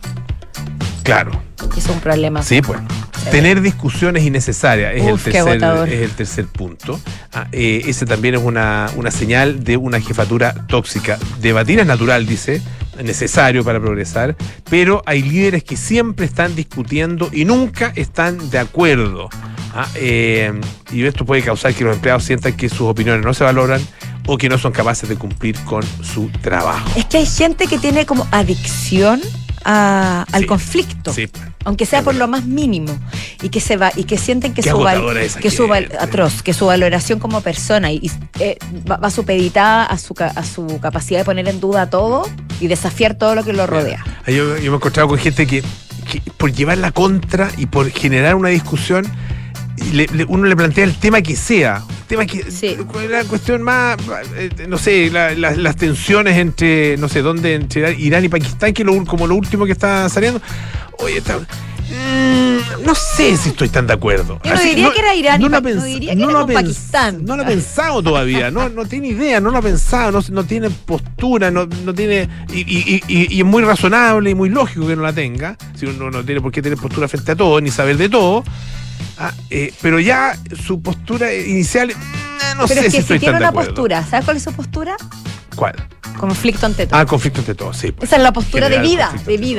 Claro.
Y eso es un problema.
Sí, pues. Tener discusiones innecesarias es,
Uf,
el
qué
tercer,
agotador.
es el tercer punto. Ah, eh, ese también es una, una señal de una jefatura tóxica. Debatir es natural, dice, es necesario para progresar, pero hay líderes que siempre están discutiendo y nunca están de acuerdo. Ah, eh, y esto puede causar que los empleados sientan que sus opiniones no se valoran o que no son capaces de cumplir con su trabajo.
Es que hay gente que tiene como adicción a- al
Sí.
conflicto.
Sí.
Aunque sea
Es
por
verdad.
lo más mínimo, y que se va y que sienten que
Qué
su val-
agotadora esa
que su val-
gente.
atroz que su valoración como persona y, y, eh, va, va supeditada a su ca- a su capacidad de poner en duda todo y desafiar todo lo que lo rodea.
Ah, Yo, yo me he encontrado con gente que, que por llevar la contra y por generar una discusión, le- le- uno le plantea el tema que sea. Tema que,
Sí.
la cuestión más, eh, no sé, la- la- las tensiones entre, no sé, dónde, entre Irán y Pakistán, que lo, como lo último que está saliendo. Oye, está, mm, no sé si estoy tan de acuerdo.
Yo no diría que era Irán y
lo
Pa-
ha pens-
no diría que era
lo ha
con
pens-
Pakistán.
No lo ha pensado todavía, no, no tiene idea, no lo ha pensado, no, no tiene postura, no, no tiene. Y, y- y- y es muy razonable y muy lógico que no la tenga. Si uno no tiene por qué tener postura frente a todo, ni saber de todo. Ah, eh, pero ya su postura inicial, eh, no
Pero
sé
es
si
que
estoy
si tiene
tan de
una
acuerdo.
postura, ¿sabes cuál es su postura?
¿Cuál?
Conflicto ante todo.
Ah, conflicto entre todos, sí. pues.
Esa es la postura de
Generar
vida,
conflicto
de
entre
vida.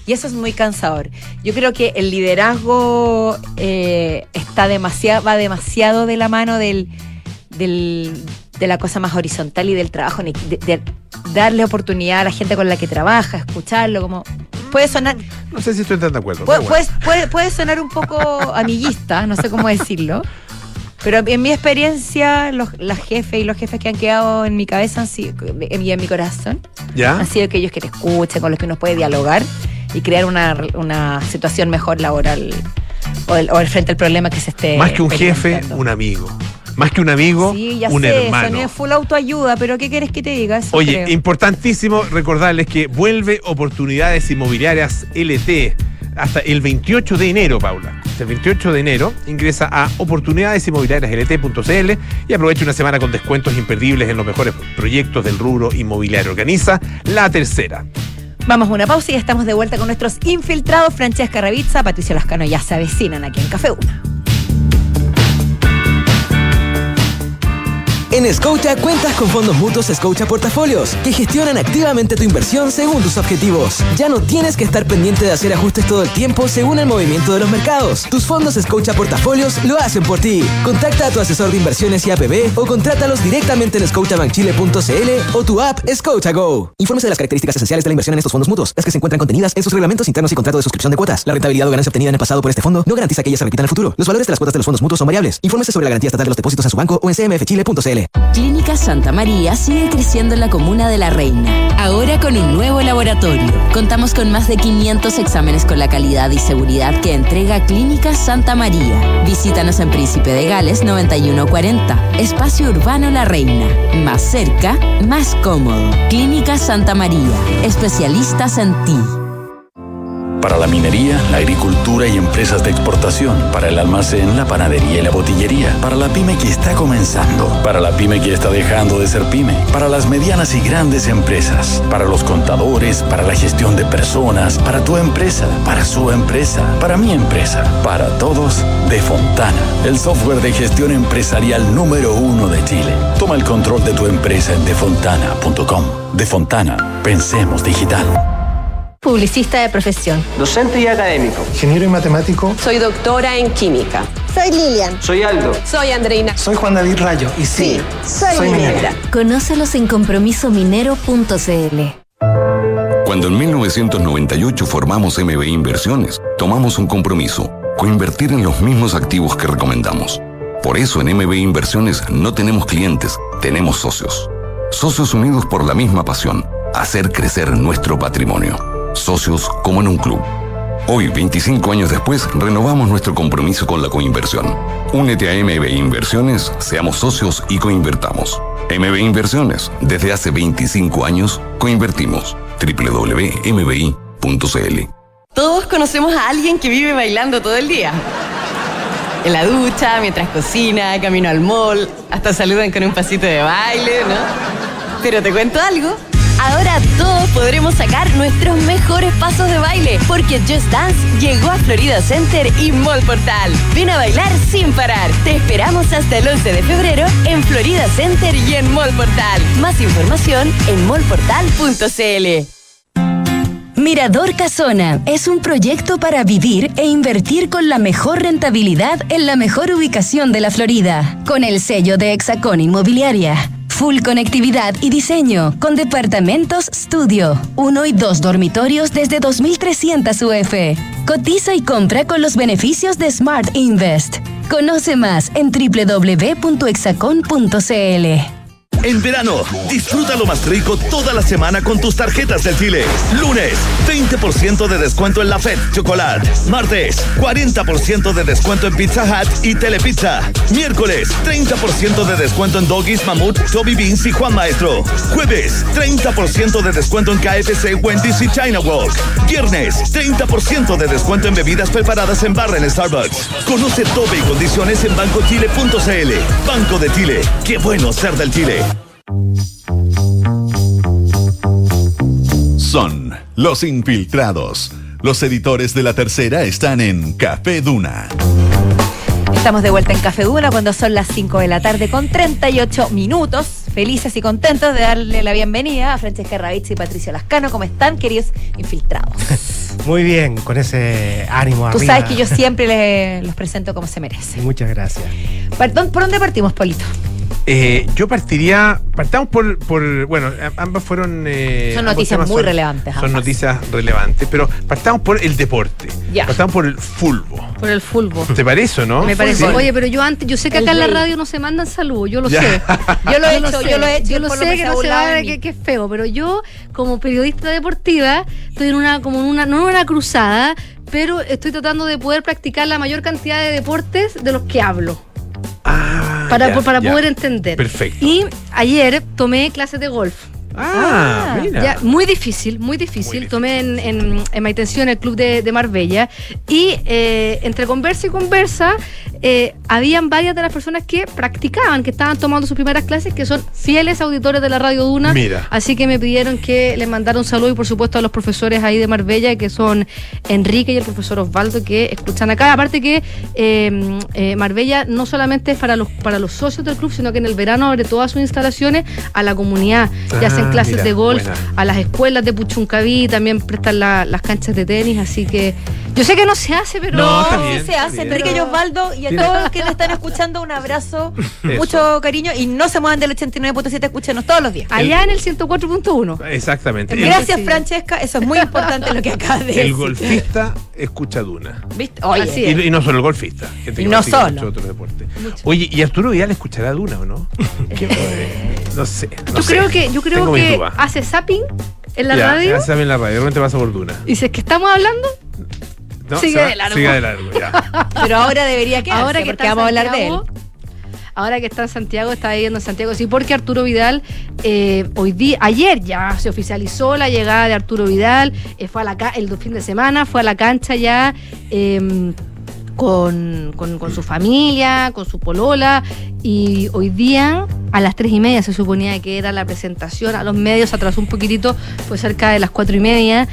Y eso es muy cansador. Yo creo que el liderazgo eh, está demasiado, va demasiado de la mano del, del, de la cosa más horizontal y del trabajo, de, de darle oportunidad a la gente con la que trabaja, escucharlo, como... Puede sonar...
No sé si estoy tan de acuerdo.
Puede,
bueno.
puede, puede, puede sonar un poco amiguista, no sé cómo decirlo. Pero en mi experiencia, los, las jefes y los jefes que han quedado en mi cabeza han sido, y en mi corazón,
¿Ya?
han sido aquellos que te escuchen, con los que uno puede dialogar y crear una, una situación mejor laboral o, el, o el frente al problema que se esté...
Más que un jefe, un amigo. Más que un amigo,
sí, ya
un
sé,
hermano.
Soné full autoayuda, pero ¿qué quieres que te diga? Eso
Oye,
creo.
Importantísimo recordarles que vuelve Oportunidades Inmobiliarias L T hasta el veintiocho de enero, Paula. Hasta el veintiocho de enero ingresa a oportunidades inmobiliarias L T punto c l y aprovecha una semana con descuentos imperdibles en los mejores proyectos del rubro inmobiliario. Organiza La Tercera.
Vamos a una pausa y estamos de vuelta con nuestros infiltrados. Francesca Ravizza, Patricio Lascano ya se avecinan aquí en Café Una.
En Scotia cuentas con fondos mutuos Scotia Portafolios que gestionan activamente tu inversión según tus objetivos. Ya no tienes que estar pendiente de hacer ajustes todo el tiempo según el movimiento de los mercados. Tus fondos Scotia Portafolios lo hacen por ti. Contacta a tu asesor de inversiones y A P B o contrátalos directamente en scotiabankchile punto c l o tu app Scotia Go. Infórmese de las características esenciales de la inversión en estos fondos mutuos, las que se encuentran contenidas en sus reglamentos internos y contrato de suscripción de cuotas. La rentabilidad o ganancia obtenida en el pasado por este fondo no garantiza que ella se repita en el futuro. Los valores de las cuotas de los fondos mutuos son variables. Infórmese sobre la garantía estatal de los depósitos en su banco o en c m f chile punto c l.
Clínica Santa María sigue creciendo en la comuna de La Reina, ahora con un nuevo laboratorio. Contamos con más de quinientos exámenes con la calidad y seguridad que entrega Clínica Santa María. Visítanos en Príncipe de Gales noventa y uno cuarenta, Espacio Urbano La Reina. Más cerca, más cómodo. Clínica Santa María, especialistas en ti.
Para la minería, la agricultura y empresas de exportación. Para el almacén, la panadería y la botillería. Para la pyme que está comenzando. Para la pyme que está dejando de ser pyme. Para las medianas y grandes empresas. Para los contadores, para la gestión de personas. Para tu empresa, para su empresa, para mi empresa. Para todos, De Fontana. El software de gestión empresarial número uno de Chile. Toma el control de tu empresa en de fontana punto com. De Fontana, pensemos digital.
Publicista de profesión.
Docente y académico.
Ingeniero y matemático.
Soy doctora en química.
Soy Lilian.
Soy Aldo.
Soy Andreina.
Soy Juan David Rayo. Y sí, sí
soy, soy
minera.
Conócelos en compromiso minero punto c l.
Cuando en mil novecientos noventa y ocho formamos M B I Inversiones, tomamos un compromiso: coinvertir en los mismos activos que recomendamos. Por eso en M B I Inversiones no tenemos clientes, tenemos socios. Socios unidos por la misma pasión: hacer crecer nuestro patrimonio. Socios como en un club. Hoy, veinticinco años después, renovamos nuestro compromiso con la coinversión. Únete a M B I Inversiones, seamos socios y coinvertamos. M B I Inversiones, desde hace veinticinco años, coinvertimos. doble u doble u doble u punto m b i punto c l.
Todos conocemos a alguien que vive bailando todo el día. En la ducha, mientras cocina, camino al mall, hasta saludan con un pasito de baile, ¿no? Pero te cuento algo. Ahora todos podremos sacar nuestros mejores pasos de baile, porque Just Dance llegó a Florida Center y Mall Portal. Ven a bailar sin parar. Te esperamos hasta el once de febrero en Florida Center y en Mall Portal. Más información en mall portal punto c l.
Mirador Casona es un proyecto para vivir e invertir con la mejor rentabilidad en la mejor ubicación de la Florida, con el sello de Hexacón Inmobiliaria. Full conectividad y diseño, con departamentos estudio, uno y dos dormitorios desde dos mil trescientos U F. Cotiza y compra con los beneficios de Smart Invest. Conoce más en doble u doble u doble u punto hexacón punto c l.
En verano, disfruta lo más rico toda la semana con tus tarjetas del Chile. Lunes, veinte por ciento de descuento en La Fed Chocolate. Martes, cuarenta por ciento de descuento en Pizza Hut y Telepizza. Miércoles, treinta por ciento de descuento en Doggies, Mamut, Toby Beans y Juan Maestro. Jueves, treinta por ciento de descuento en K F C, Wendy's y China Walk. Viernes, treinta por ciento de descuento en bebidas preparadas en barra en Starbucks. Conoce todo y condiciones en banco chile punto c l. Banco de Chile. Qué bueno ser del Chile.
Son los infiltrados. Los editores de La Tercera están en Café Duna.
Estamos de vuelta en Café Duna cuando son las cinco de la tarde con treinta y ocho minutos. Felices y contentos de darle la bienvenida a Francesca Ravizza y Patricio Lascano. ¿Cómo están, queridos infiltrados?
Muy bien, con ese ánimo
Tú
arriba.
sabes que yo siempre les, los presento como se merecen.
Muchas gracias.
Perdón, ¿por dónde partimos, Polito?
Eh, yo partiría, partamos por, por bueno, ambas fueron... Eh,
son
ambos
noticias
temas
muy
son,
relevantes.
Son
ambas.
noticias relevantes, pero partamos por el deporte.
Ya.
Partamos por el fútbol.
Por el fútbol.
¿Te parece, no?
Me parece.
Fútbol.
Oye, pero yo antes, yo sé que
El
acá en la
rey.
radio no se mandan saludos, yo lo
Ya.
sé.
Yo lo he hecho,
sé,
yo lo he hecho.
Yo lo
por
sé
me
que
se ha
no se
burlado
va
de
a
mí.
que, que es feo, pero yo, como periodista deportiva, estoy en una, como en una, no en una cruzada, pero estoy tratando de poder practicar la mayor cantidad de deportes de los que hablo.
Ah,
Para,
ya,
para
ya.
poder entender.
Perfecto.
Y ayer tomé clases de golf.
Ah,
Ah,
mira.
Ya, muy difícil, muy difícil.
Muy difícil.
Tomé en, en, en Maitencio, en el club de, de Marbella. Y eh, entre conversa y conversa, eh, habían varias de las personas que practicaban, que estaban tomando sus primeras clases, que son fieles auditores de la Radio Duna.
Mira.
Así que me pidieron que les mandara un saludo y por supuesto a los profesores ahí de Marbella, que son Enrique y el profesor Osvaldo, que escuchan acá. Aparte que eh, eh, Marbella no solamente es para los, para los socios del club, sino que en el verano abre todas sus instalaciones a la comunidad. Ya hacen
Ah,
clases
mira,
de golf,
buena.
a las escuelas de Puchuncaví, también prestan la- las canchas de tenis, así que yo sé que no se hace, pero...
No, está
No,
bien,
sí se
está
hace.
bien.
Enrique y Osvaldo y a
Tiene-
todos los que le están escuchando, un abrazo,
Eso.
mucho cariño y no se muevan del ochenta y nueve punto siete, escúchenos todos los días.
Allá en el ciento cuatro punto uno.
Exactamente. El-
Gracias,
Sí.
Francesca, eso es muy importante lo que acabas de decir.
El golfista escucha Duna.
¿Viste? Oye,
Así
Y,
es.
y no solo el golfista. gente
Y
que
no
practica
solo.
muchos otros deportes. Oye, ¿y Arturo Vidal escuchará Duna o no? ¿Qué- eh, no sé. no
Yo
sé.
creo que, yo creo
Tengo mis
que
dudas.
hace zapping en la
Ya,
radio
ya saben la radio, realmente pasa por Duna.
y si es que estamos hablando,
¿No?
Sigue
¿Se va?
de largo.
Sigue de largo, ya.
pero ahora debería quedarse
ahora que
porque
está en
vamos a hablar de él.
Santiago, ahora que está en Santiago, está viviendo en Santiago, sí, porque Arturo Vidal, eh, hoy día, ayer ya se oficializó la llegada de Arturo Vidal, eh, fue a la ca- el fin de semana, fue a la cancha ya, eh, con, con, con su familia, con su polola, y hoy día a las tres y media se suponía que era la presentación, a los medios atrasó un poquitito, fue cerca de las cuatro y media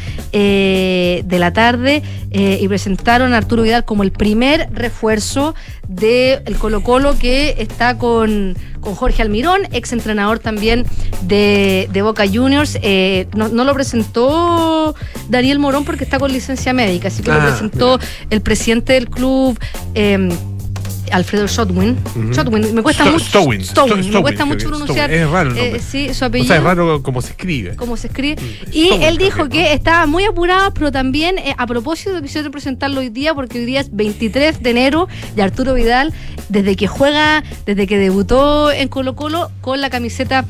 eh, de la tarde, eh, y presentaron a Arturo Vidal como el primer refuerzo del Colo Colo, que está con, con Jorge Almirón, ex entrenador también de, de Boca Juniors. Eh, no, no lo presentó Daniel Morón porque está con licencia médica, así que
Ah,
lo presentó
mira.
el presidente del club, eh, Alfredo Shotwin.
Ujú.
Shotwin, me cuesta
Sto-
mucho.
Stowin,
Stowin,
Sto-
me cuesta
Stowin,
mucho
creo que
pronunciar.
Stowin. Es raro el
eh,
nombre.
sí, su
O
apellido.
sea, es raro cómo se escribe.
Cómo se escribe.
Mm,
Y
Stowin
él dijo
también,
que
¿no?
estaba muy apurado, pero también eh, a propósito de quisieron presentarlo hoy día, porque hoy día es veintitrés de enero y Arturo Vidal, desde que juega, desde que debutó en Colo Colo con la camiseta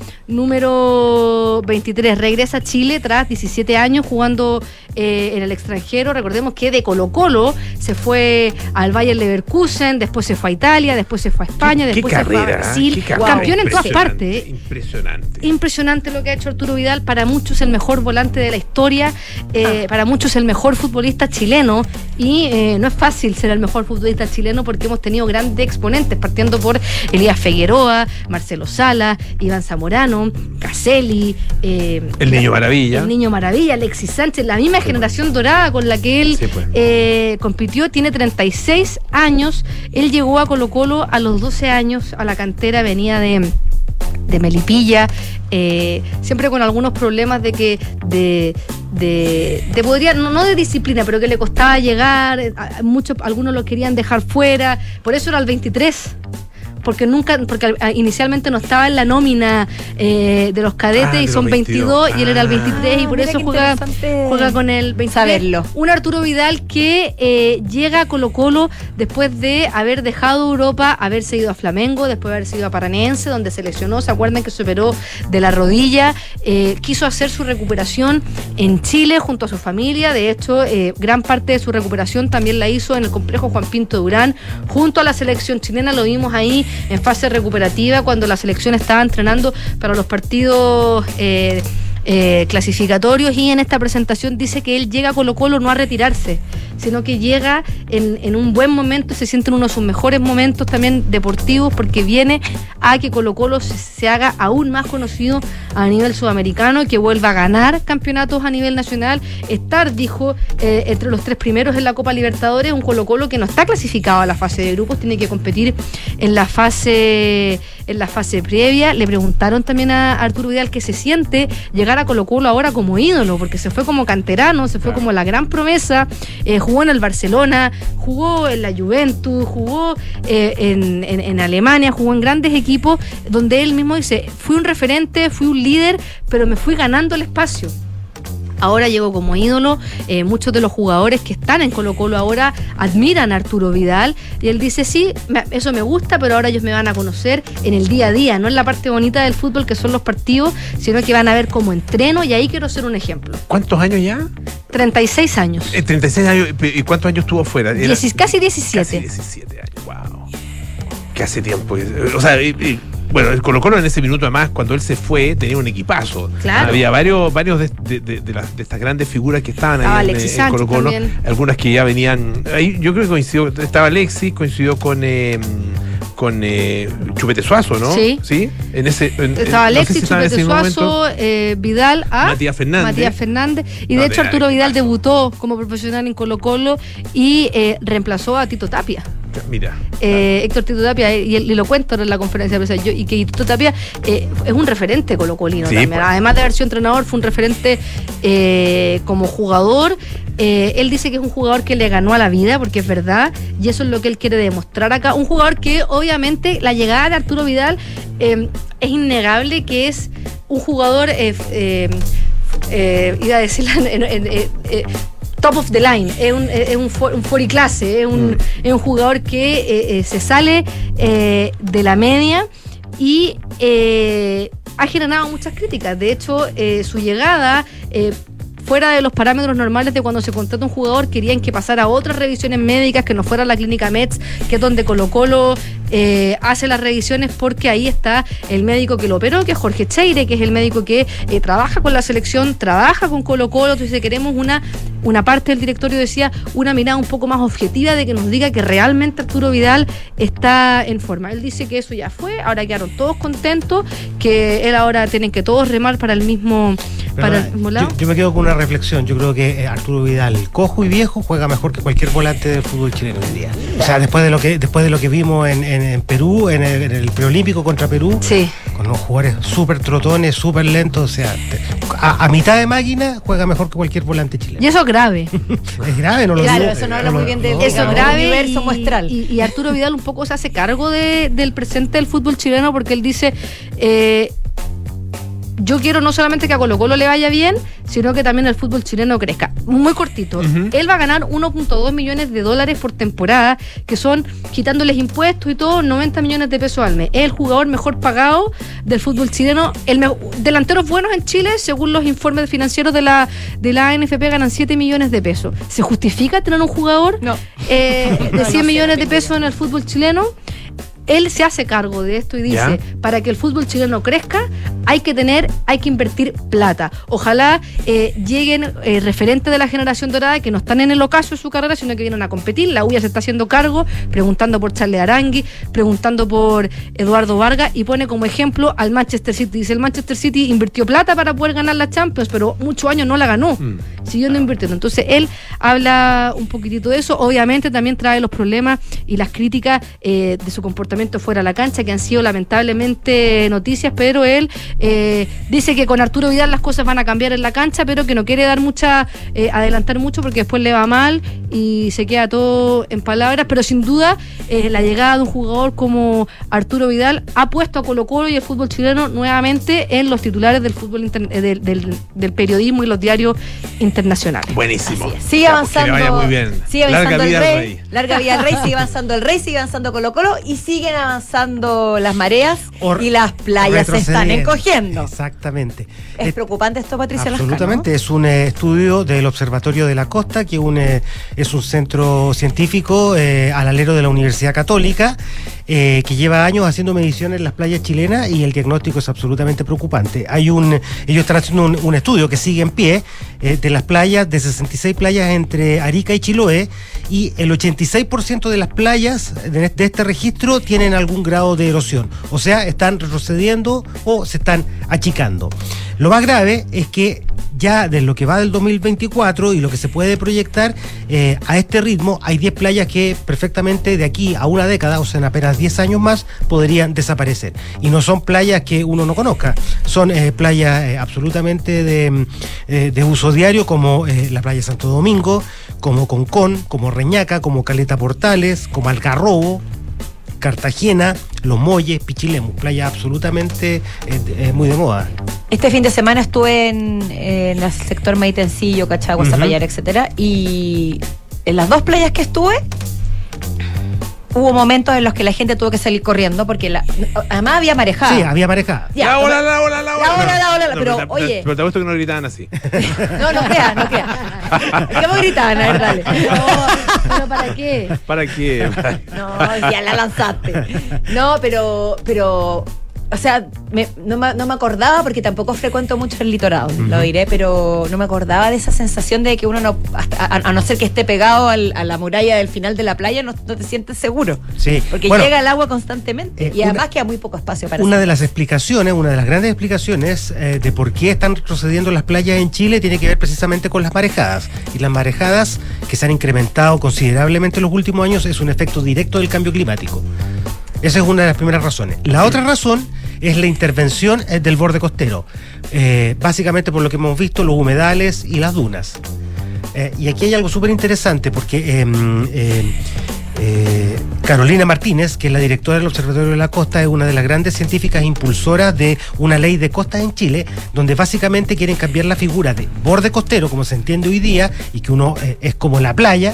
número veintitrés, regresa a Chile tras diecisiete años jugando eh, en el extranjero. Recordemos que de Colo Colo se fue al Bayer Leverkusen, después se fue a Italia, después se fue a España,
Qué
después se fue a
carrera,
Brasil,
qué carrera.
campeón en todas
Impresionante,
partes. ¿eh?
Impresionante.
Impresionante lo que ha hecho Arturo Vidal, para muchos el mejor volante de la historia, eh, para muchos el mejor futbolista chileno, y eh, no es fácil ser el mejor futbolista chileno porque hemos tenido grandes exponentes, partiendo por Elías Figueroa, Marcelo Sala, Iván Zamorano, Caselli, eh,
El Niño Maravilla.
el Niño Maravilla, Alexis Sánchez, la misma generación dorada con la que él
Sí, pues.
eh, compitió, tiene treinta y seis años, él llegó a Colo Colo a los doce años, a la cantera, venía de de Melipilla, eh, siempre con algunos problemas de que de, de, de podría, no, no de disciplina, pero que le costaba llegar, eh, a- muchos, algunos lo querían dejar fuera, por eso era el veintitrés, porque nunca, porque al- a- inicialmente no estaba en la nómina eh, de los cadetes,
Ah, de
y
los
son veintidós,
veintidós.
y él era el
Ah.
veintitrés, y por
Mira
eso
qué
juega,
interesante
juega con el veintitrés.
saberlo.
Un Arturo Vidal que eh, llega a Colo Colo después de haber dejado Europa, haberse ido a Flamengo, después de haberse ido a Paranense, donde se lesionó, se acuerdan que se operó de la rodilla, eh, quiso hacer su recuperación en Chile junto a su familia. De hecho, eh, gran parte de su recuperación también la hizo en el complejo Juan Pinto Durán, junto a la selección chilena. Lo vimos ahí en fase recuperativa cuando la selección estaba entrenando para los partidos eh, eh, clasificatorios, y en esta presentación dice que él llega a Colo Colo no a retirarse, sino que llega en, en un buen momento, se siente en uno de sus mejores momentos también deportivos, porque viene a que Colo Colo se, se haga aún más conocido a nivel sudamericano, que vuelva a ganar campeonatos a nivel nacional, estar, dijo, eh, entre los tres primeros en la Copa Libertadores. Un Colo Colo que no está clasificado a la fase de grupos, tiene que competir en la fase en la fase previa. Le preguntaron también a Arturo Vidal que se siente llegar llegar a Colo-Colo ahora como ídolo, porque se fue como canterano, se fue como la gran promesa, eh, jugó en el Barcelona, jugó en la Juventus, jugó eh, en, en, en Alemania, jugó en grandes equipos, donde él mismo dice, fui un referente, fui un líder, pero me fui ganando el espacio. Ahora llegó como ídolo, eh, muchos de los jugadores que están en Colo-Colo ahora admiran a Arturo Vidal, y él dice, sí, me, eso me gusta, pero ahora ellos me van a conocer en el día a día, no en la parte bonita del fútbol que son los partidos, sino que van a ver cómo entreno, y ahí quiero ser un ejemplo.
¿Cuántos años ya?
treinta y seis años.
Eh, treinta y seis años, ¿y cuántos años estuvo fuera? Era,
Diecis, casi diecisiete.
Casi diecisiete años, wow. Que hace tiempo. O sea, y, y, bueno, el Colo-Colo en ese minuto, además, cuando él se fue, tenía un equipazo. Claro. Había varios, varios de, de, de, de, las, de estas grandes figuras que estaban
estaba
ahí en,
Alexis
en Colo-Colo.
Sánchez,
algunas que ya venían. Ahí yo creo que coincidió. Estaba Alexis, coincidió con. Eh, con eh, Chupete Suazo, ¿no?
Sí.
¿Sí? En ese, en,
estaba
en,
Alexis,
no sé si
Chupete Suazo, eh, Vidal, a
Matías Fernández.
Matías Fernández. Y
no,
de hecho,
de
Arturo
ahí,
Vidal
claro.
debutó como profesional en Colo-Colo y eh, reemplazó a Tito Tapia.
Mira.
Eh, Héctor Tito Tapia, y, y lo cuento en la conferencia de prensa, yo, y que Tito Tapia eh, es un referente colocolino sí, también. Pues. Además de haber sido entrenador, fue un referente eh, como jugador. Eh, él dice que es un jugador que le ganó a la vida, porque es verdad, y eso es lo que él quiere demostrar acá. Un jugador que obviamente la llegada de Arturo Vidal eh, es innegable que es un jugador, eh, eh, eh, iba a decirla en, en, en, eh, top of the line, es un, es un, for, un foriclase, es un, mm. es un jugador que eh, eh, se sale eh, de la media y eh, ha generado muchas críticas. De hecho, eh, su llegada... Eh, fuera de los parámetros normales de cuando se contrata un jugador, querían que pasara otras revisiones médicas, que no fuera la clínica Mets, que es donde Colo-Colo eh, hace las revisiones, porque ahí está el médico que lo operó, que es Jorge Cheire, que es el médico que eh, trabaja con la selección, trabaja con Colo-Colo. Entonces queremos una, una parte del directorio, decía, una mirada un poco más objetiva de que nos diga que realmente Arturo Vidal está en forma. Él dice que eso ya fue, ahora quedaron todos contentos, que él ahora tienen que todos remar para el mismo, para el mismo lado.
Yo, yo me quedo con una reflexión. Yo creo que Arturo Vidal, cojo y viejo, juega mejor que cualquier volante del fútbol chileno hoy día. O sea, después de lo que después de lo que vimos en, en, en Perú, en el, en el preolímpico contra Perú,
sí,
con unos jugadores súper trotones, súper lentos, o sea, a, a mitad de máquina juega mejor que cualquier volante chileno.
Y eso es grave.
Es grave, no lo
Claro,
digo,
eso no habla
no,
muy bien del
no,
eso
no,
grave
universo
y,
muestral.
Y, y Arturo Vidal un poco se hace cargo de, del presente del fútbol chileno, porque él dice... Eh, yo quiero no solamente que a Colo-Colo le vaya bien, sino que también el fútbol chileno crezca. Muy cortito. Uh-huh. Él va a ganar uno punto dos millones de dólares por temporada, que son, quitándoles impuestos y todo, noventa millones de pesos al mes. Es el jugador mejor pagado del fútbol chileno. El me- delanteros buenos en Chile, según los informes financieros de la, de la A N F P, ganan siete millones de pesos. ¿Se justifica tener un jugador
no.
eh, de cien millones de pesos en el fútbol chileno? Él se hace cargo de esto y dice, ¿ya? Para que el fútbol chileno crezca, hay que tener, hay que invertir plata. Ojalá eh, lleguen eh, referentes de la generación dorada que no están en el ocaso de su carrera, sino que vienen a competir. La U ya se está haciendo cargo, preguntando por Charles Arangui, preguntando por Eduardo Vargas, y pone como ejemplo al Manchester City. Dice, el Manchester City invirtió plata para poder ganar la Champions, pero muchos años no la ganó. Mm. Siguió no invirtiendo. Entonces, él habla un poquitito de eso. Obviamente también trae los problemas y las críticas eh, de su comportamiento fuera de la cancha, que han sido lamentablemente noticias, pero él eh, dice que con Arturo Vidal las cosas van a cambiar en la cancha, pero que no quiere dar mucha, eh, adelantar mucho, porque después le va mal y se queda todo en palabras. Pero sin duda eh, la llegada de un jugador como Arturo Vidal ha puesto a Colo-Colo y el fútbol chileno nuevamente en los titulares del fútbol inter- del, del, del periodismo y los diarios internacionales.
Buenísimo.
Sigue avanzando,
que le vaya muy bien.
Sigue avanzando
Larga
el
vida
rey,
al rey.
larga vida al rey, sigue avanzando el rey, sigue avanzando Colo-Colo y siguen avanzando las mareas
Or-
y las playas se están
retrocediendo.
encogiendo.
Exactamente.
¿Es preocupante esto, Patricia Lascano?
Absolutamente, es un eh, estudio del Observatorio de la Costa, que un, eh, es un centro científico eh, al alero de la Universidad Católica, eh, que lleva años haciendo mediciones en las playas chilenas, y el diagnóstico es absolutamente preocupante. Hay un, ellos están haciendo un, un estudio que sigue en pie eh, de las playas, de sesenta y seis playas entre Arica y Chiloé, y el ochenta y seis por ciento de las playas de, de este registro tienen algún grado de erosión, o sea, están retrocediendo o se están achicando. Lo más grave es que ya de lo que va del dos mil veinticuatro y lo que se puede proyectar, eh, a este ritmo hay diez playas que perfectamente de aquí a una década, o sea, en apenas diez años más, podrían desaparecer. Y no son playas que uno no conozca, son eh, playas eh, absolutamente de, eh, de uso diario, como eh, la playa Santo Domingo, como Concón, como Reñaca, como Caleta Portales, como Algarrobo, Cartagena, Los Molles, Pichilemu, playa absolutamente eh, eh, muy de moda.
Este fin de semana estuve en, en el sector Maitencillo, Cachagua, uh-huh. Zapallar, etcétera, y en las dos playas que estuve hubo momentos en los que la gente tuvo que salir corriendo porque la, además había marejada.
Sí, había marejada.
Ya,
la ola, la ola, la ola.
La ola, la ola,
no,
pero,
pero,
oye.
Pero te apuesto que no gritaban así.
No, no queda, no queda. ¿Cómo gritaban? A ver, dale.
No, ¿pero para qué?
¿Para qué?
No, ya la lanzaste. No, pero, pero, o sea, me, no, me, no me acordaba porque tampoco frecuento mucho el litoral, uh-huh. lo diré, pero no me acordaba de esa sensación de que uno no, hasta, a, a no ser que esté pegado al, a la muralla del final de la playa, no, no te sientes seguro.
Sí.
Porque
bueno,
llega el agua constantemente
eh,
y además
una,
queda muy poco espacio para
Una
hacer.
de las explicaciones, una de las grandes explicaciones eh, de por qué están retrocediendo las playas en Chile tiene que ver precisamente con las marejadas. Y las marejadas que se han incrementado considerablemente en los últimos años es un efecto directo del cambio climático. Esa es una de las primeras razones. La otra razón es la intervención del borde costero. Eh, básicamente por lo que hemos visto, los humedales y las dunas. Eh, y aquí hay algo súper interesante porque eh, eh, eh, Carolina Martínez, que es la directora del Observatorio de la Costa, es una de las grandes científicas impulsoras de una ley de costas en Chile, donde básicamente quieren cambiar la figura de borde costero, como se entiende hoy día, y que uno eh, es como la playa,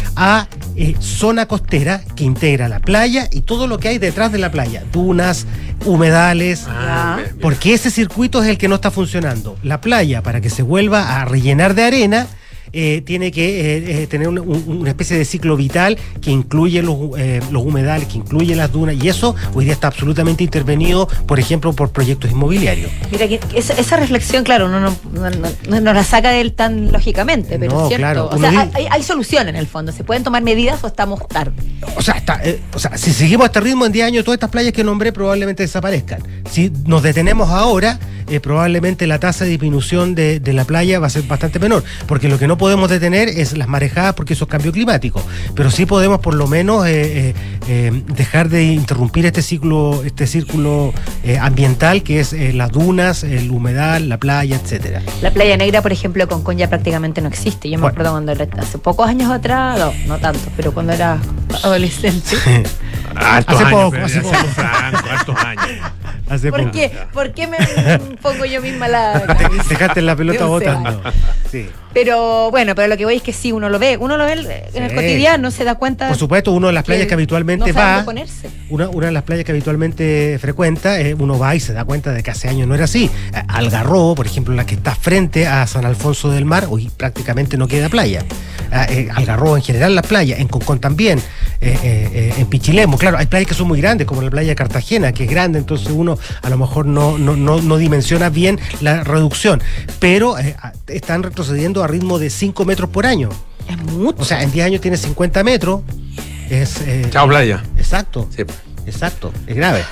a eh, zona costera que integra la playa y todo lo que hay detrás de la playa, dunas, humedales,
Ah,
porque ese circuito es el que no está funcionando. La playa, para que se vuelva a rellenar de arena, Eh, tiene que eh, eh, tener un, un, una especie de ciclo vital que incluye los, eh, los humedales, que incluye las dunas, y eso hoy día está absolutamente intervenido, por ejemplo, por proyectos inmobiliarios.
Mira, que esa, esa reflexión, claro, uno no, no, no, no la saca de él tan lógicamente, pero
No,
es cierto.
claro,
o sea,
uno
hay, hay solución en el fondo. ¿Se pueden tomar medidas o estamos tarde?
O sea, está, eh, o sea, si seguimos a este ritmo, en diez años todas estas playas que nombré probablemente desaparezcan. Si nos detenemos ahora, eh, probablemente la tasa de disminución de, de la playa va a ser bastante menor, porque lo que no podemos detener es las marejadas, porque eso es cambio climático, pero sí podemos por lo menos eh, eh, eh, dejar de interrumpir este ciclo, este círculo eh, ambiental que es eh, las dunas, el humedal, la playa, etcétera.
La Playa Negra, por ejemplo, Concón ya prácticamente no existe. Yo me
Bueno.
acuerdo cuando era, hace pocos años atrás, no, no tanto, pero cuando era adolescente.
Hartos
Hace
años,
poco,
pero
hace
ya
poco.
seamos francos, hartos años.
Hace
¿Por
poco.
qué? ¿Por qué me pongo yo misma la camisa?
Dejaste la pelota
De once
botando.
años.
Sí.
Pero bueno, pero lo que voy es que sí, uno lo ve, uno lo ve en el
Sí.
cotidiano, se da cuenta.
Por supuesto, uno de las playas que habitualmente
no sabe
va,
dónde ponerse.
una, una de las playas que habitualmente frecuenta, eh, uno va y se da cuenta de que hace años no era así. Eh, Algarrobo, por ejemplo, la que está frente a San Alfonso del Mar, hoy prácticamente no queda playa. Eh, eh, Algarrobo en general, la playa, en Concón también, eh, eh, eh, en Pichilemu, claro, hay playas que son muy grandes, como la playa de Cartagena, que es grande, entonces uno a lo mejor no, no, no, no dimensiona bien la reducción, pero eh, están retrocediendo a ritmo de cinco metros por año.
Es mucho.
O sea, en diez años tiene cincuenta metros. Es, eh,
Chao, playa.
Exacto,
Sí.
exacto, es grave.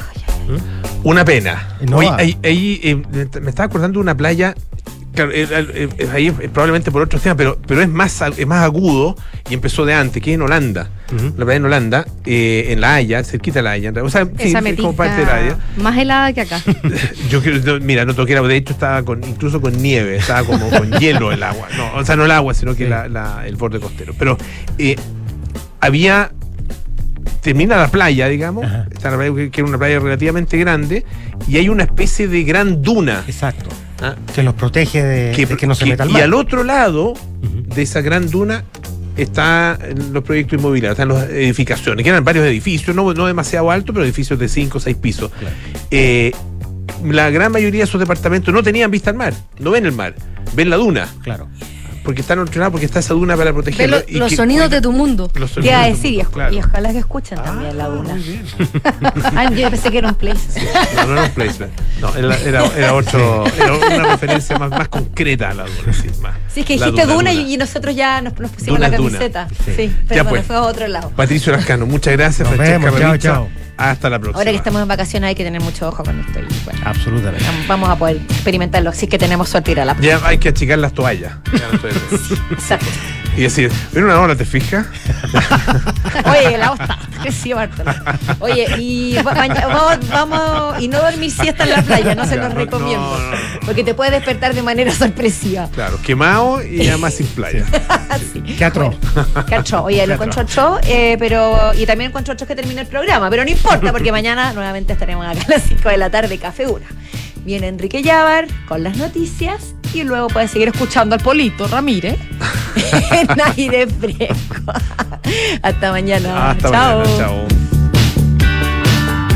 Una pena.
No
Hoy,
va.
ahí, ahí, eh, me estaba acordando de una playa. Claro, eh, eh, eh, ahí eh, probablemente por otros temas, pero, pero es más es más agudo y empezó de antes, que es en Holanda.
Ujú.
La playa en Holanda, eh, en La Haya, cerquita de La Haya. O sea, sí,
Esa
es como
metita
parte de La Haya.
más helada que acá.
Yo quiero, no, mira, no toqué, de hecho estaba con, incluso con nieve, estaba como con hielo el agua. No, o sea, no el agua, sino que
Sí.
la, la- el borde costero. Pero eh, había. Termina la playa, digamos,
Ajá.
está la playa, que que era una playa relativamente grande, y hay una especie de gran duna.
Exacto.
¿Ah?
Que los protege de que, de que no se
que-
meta al
y
mar.
al otro lado
Ujú.
de esa gran duna está los proyectos inmobiliarios, están las edificaciones, que eran varios edificios, no, no demasiado altos, pero edificios de cinco o seis pisos.
Claro.
Eh, la gran mayoría de esos departamentos no tenían vista al mar, no ven el mar, ven la duna,
Claro.
porque están ordenados, porque está esa duna para
Ve
protegerlo.
lo-
y
los
que-
sonidos de tu mundo.
los
¿Qué iba a
sonidos de-
decir? Y,
claro.
y ojalá que escuchen también la
Ah,
duna.
muy bien.
Ah, yo pensé que era un place.
No, no era un placement. No, era, era, era otro, era una referencia más, más concreta a la duna. Sí, más.
Sí, es que
La
dijiste duna,
duna.
Y, y nosotros ya nos, nos pusimos
Duna
la
es duna.
camiseta.
Sí.
Sí,
Ya
perdón,
pues.
fue a otro lado.
Patricio Lascano, muchas gracias.
Nos
Francesca
vemos, chao,
Revicha.
chao.
Hasta la próxima.
Ahora que estamos en vacaciones hay que tener mucho ojo con esto. Y bueno,
Absolutamente.
vamos a poder experimentarlo. Así que tenemos suerte ir a la
Ya hay que achicar las toallas.
Sí, exacto.
Y decir, ¿ven una hora, te fijas?
Oye, la hosta. Sí, Bartolo. Oye, y va- maña- vamos, vamos y no dormir siesta en la playa, no se los
No,
recomiendo.
no, no, no.
Porque te puede despertar de manera sorpresiva.
Claro, quemado y además sin playa.
Sí.
Qué atroz.
Cacho, oye, lo encuentro ocho, eh, pero y también encuentro ocho que termine el programa, pero no importa porque mañana nuevamente estaremos acá a las cinco de la tarde, Café Una. Viene Enrique Llávar con las noticias y luego puedes seguir escuchando al Polito Ramírez en aire fresco. Hasta mañana.
Hasta
Chao.
mañana, chao.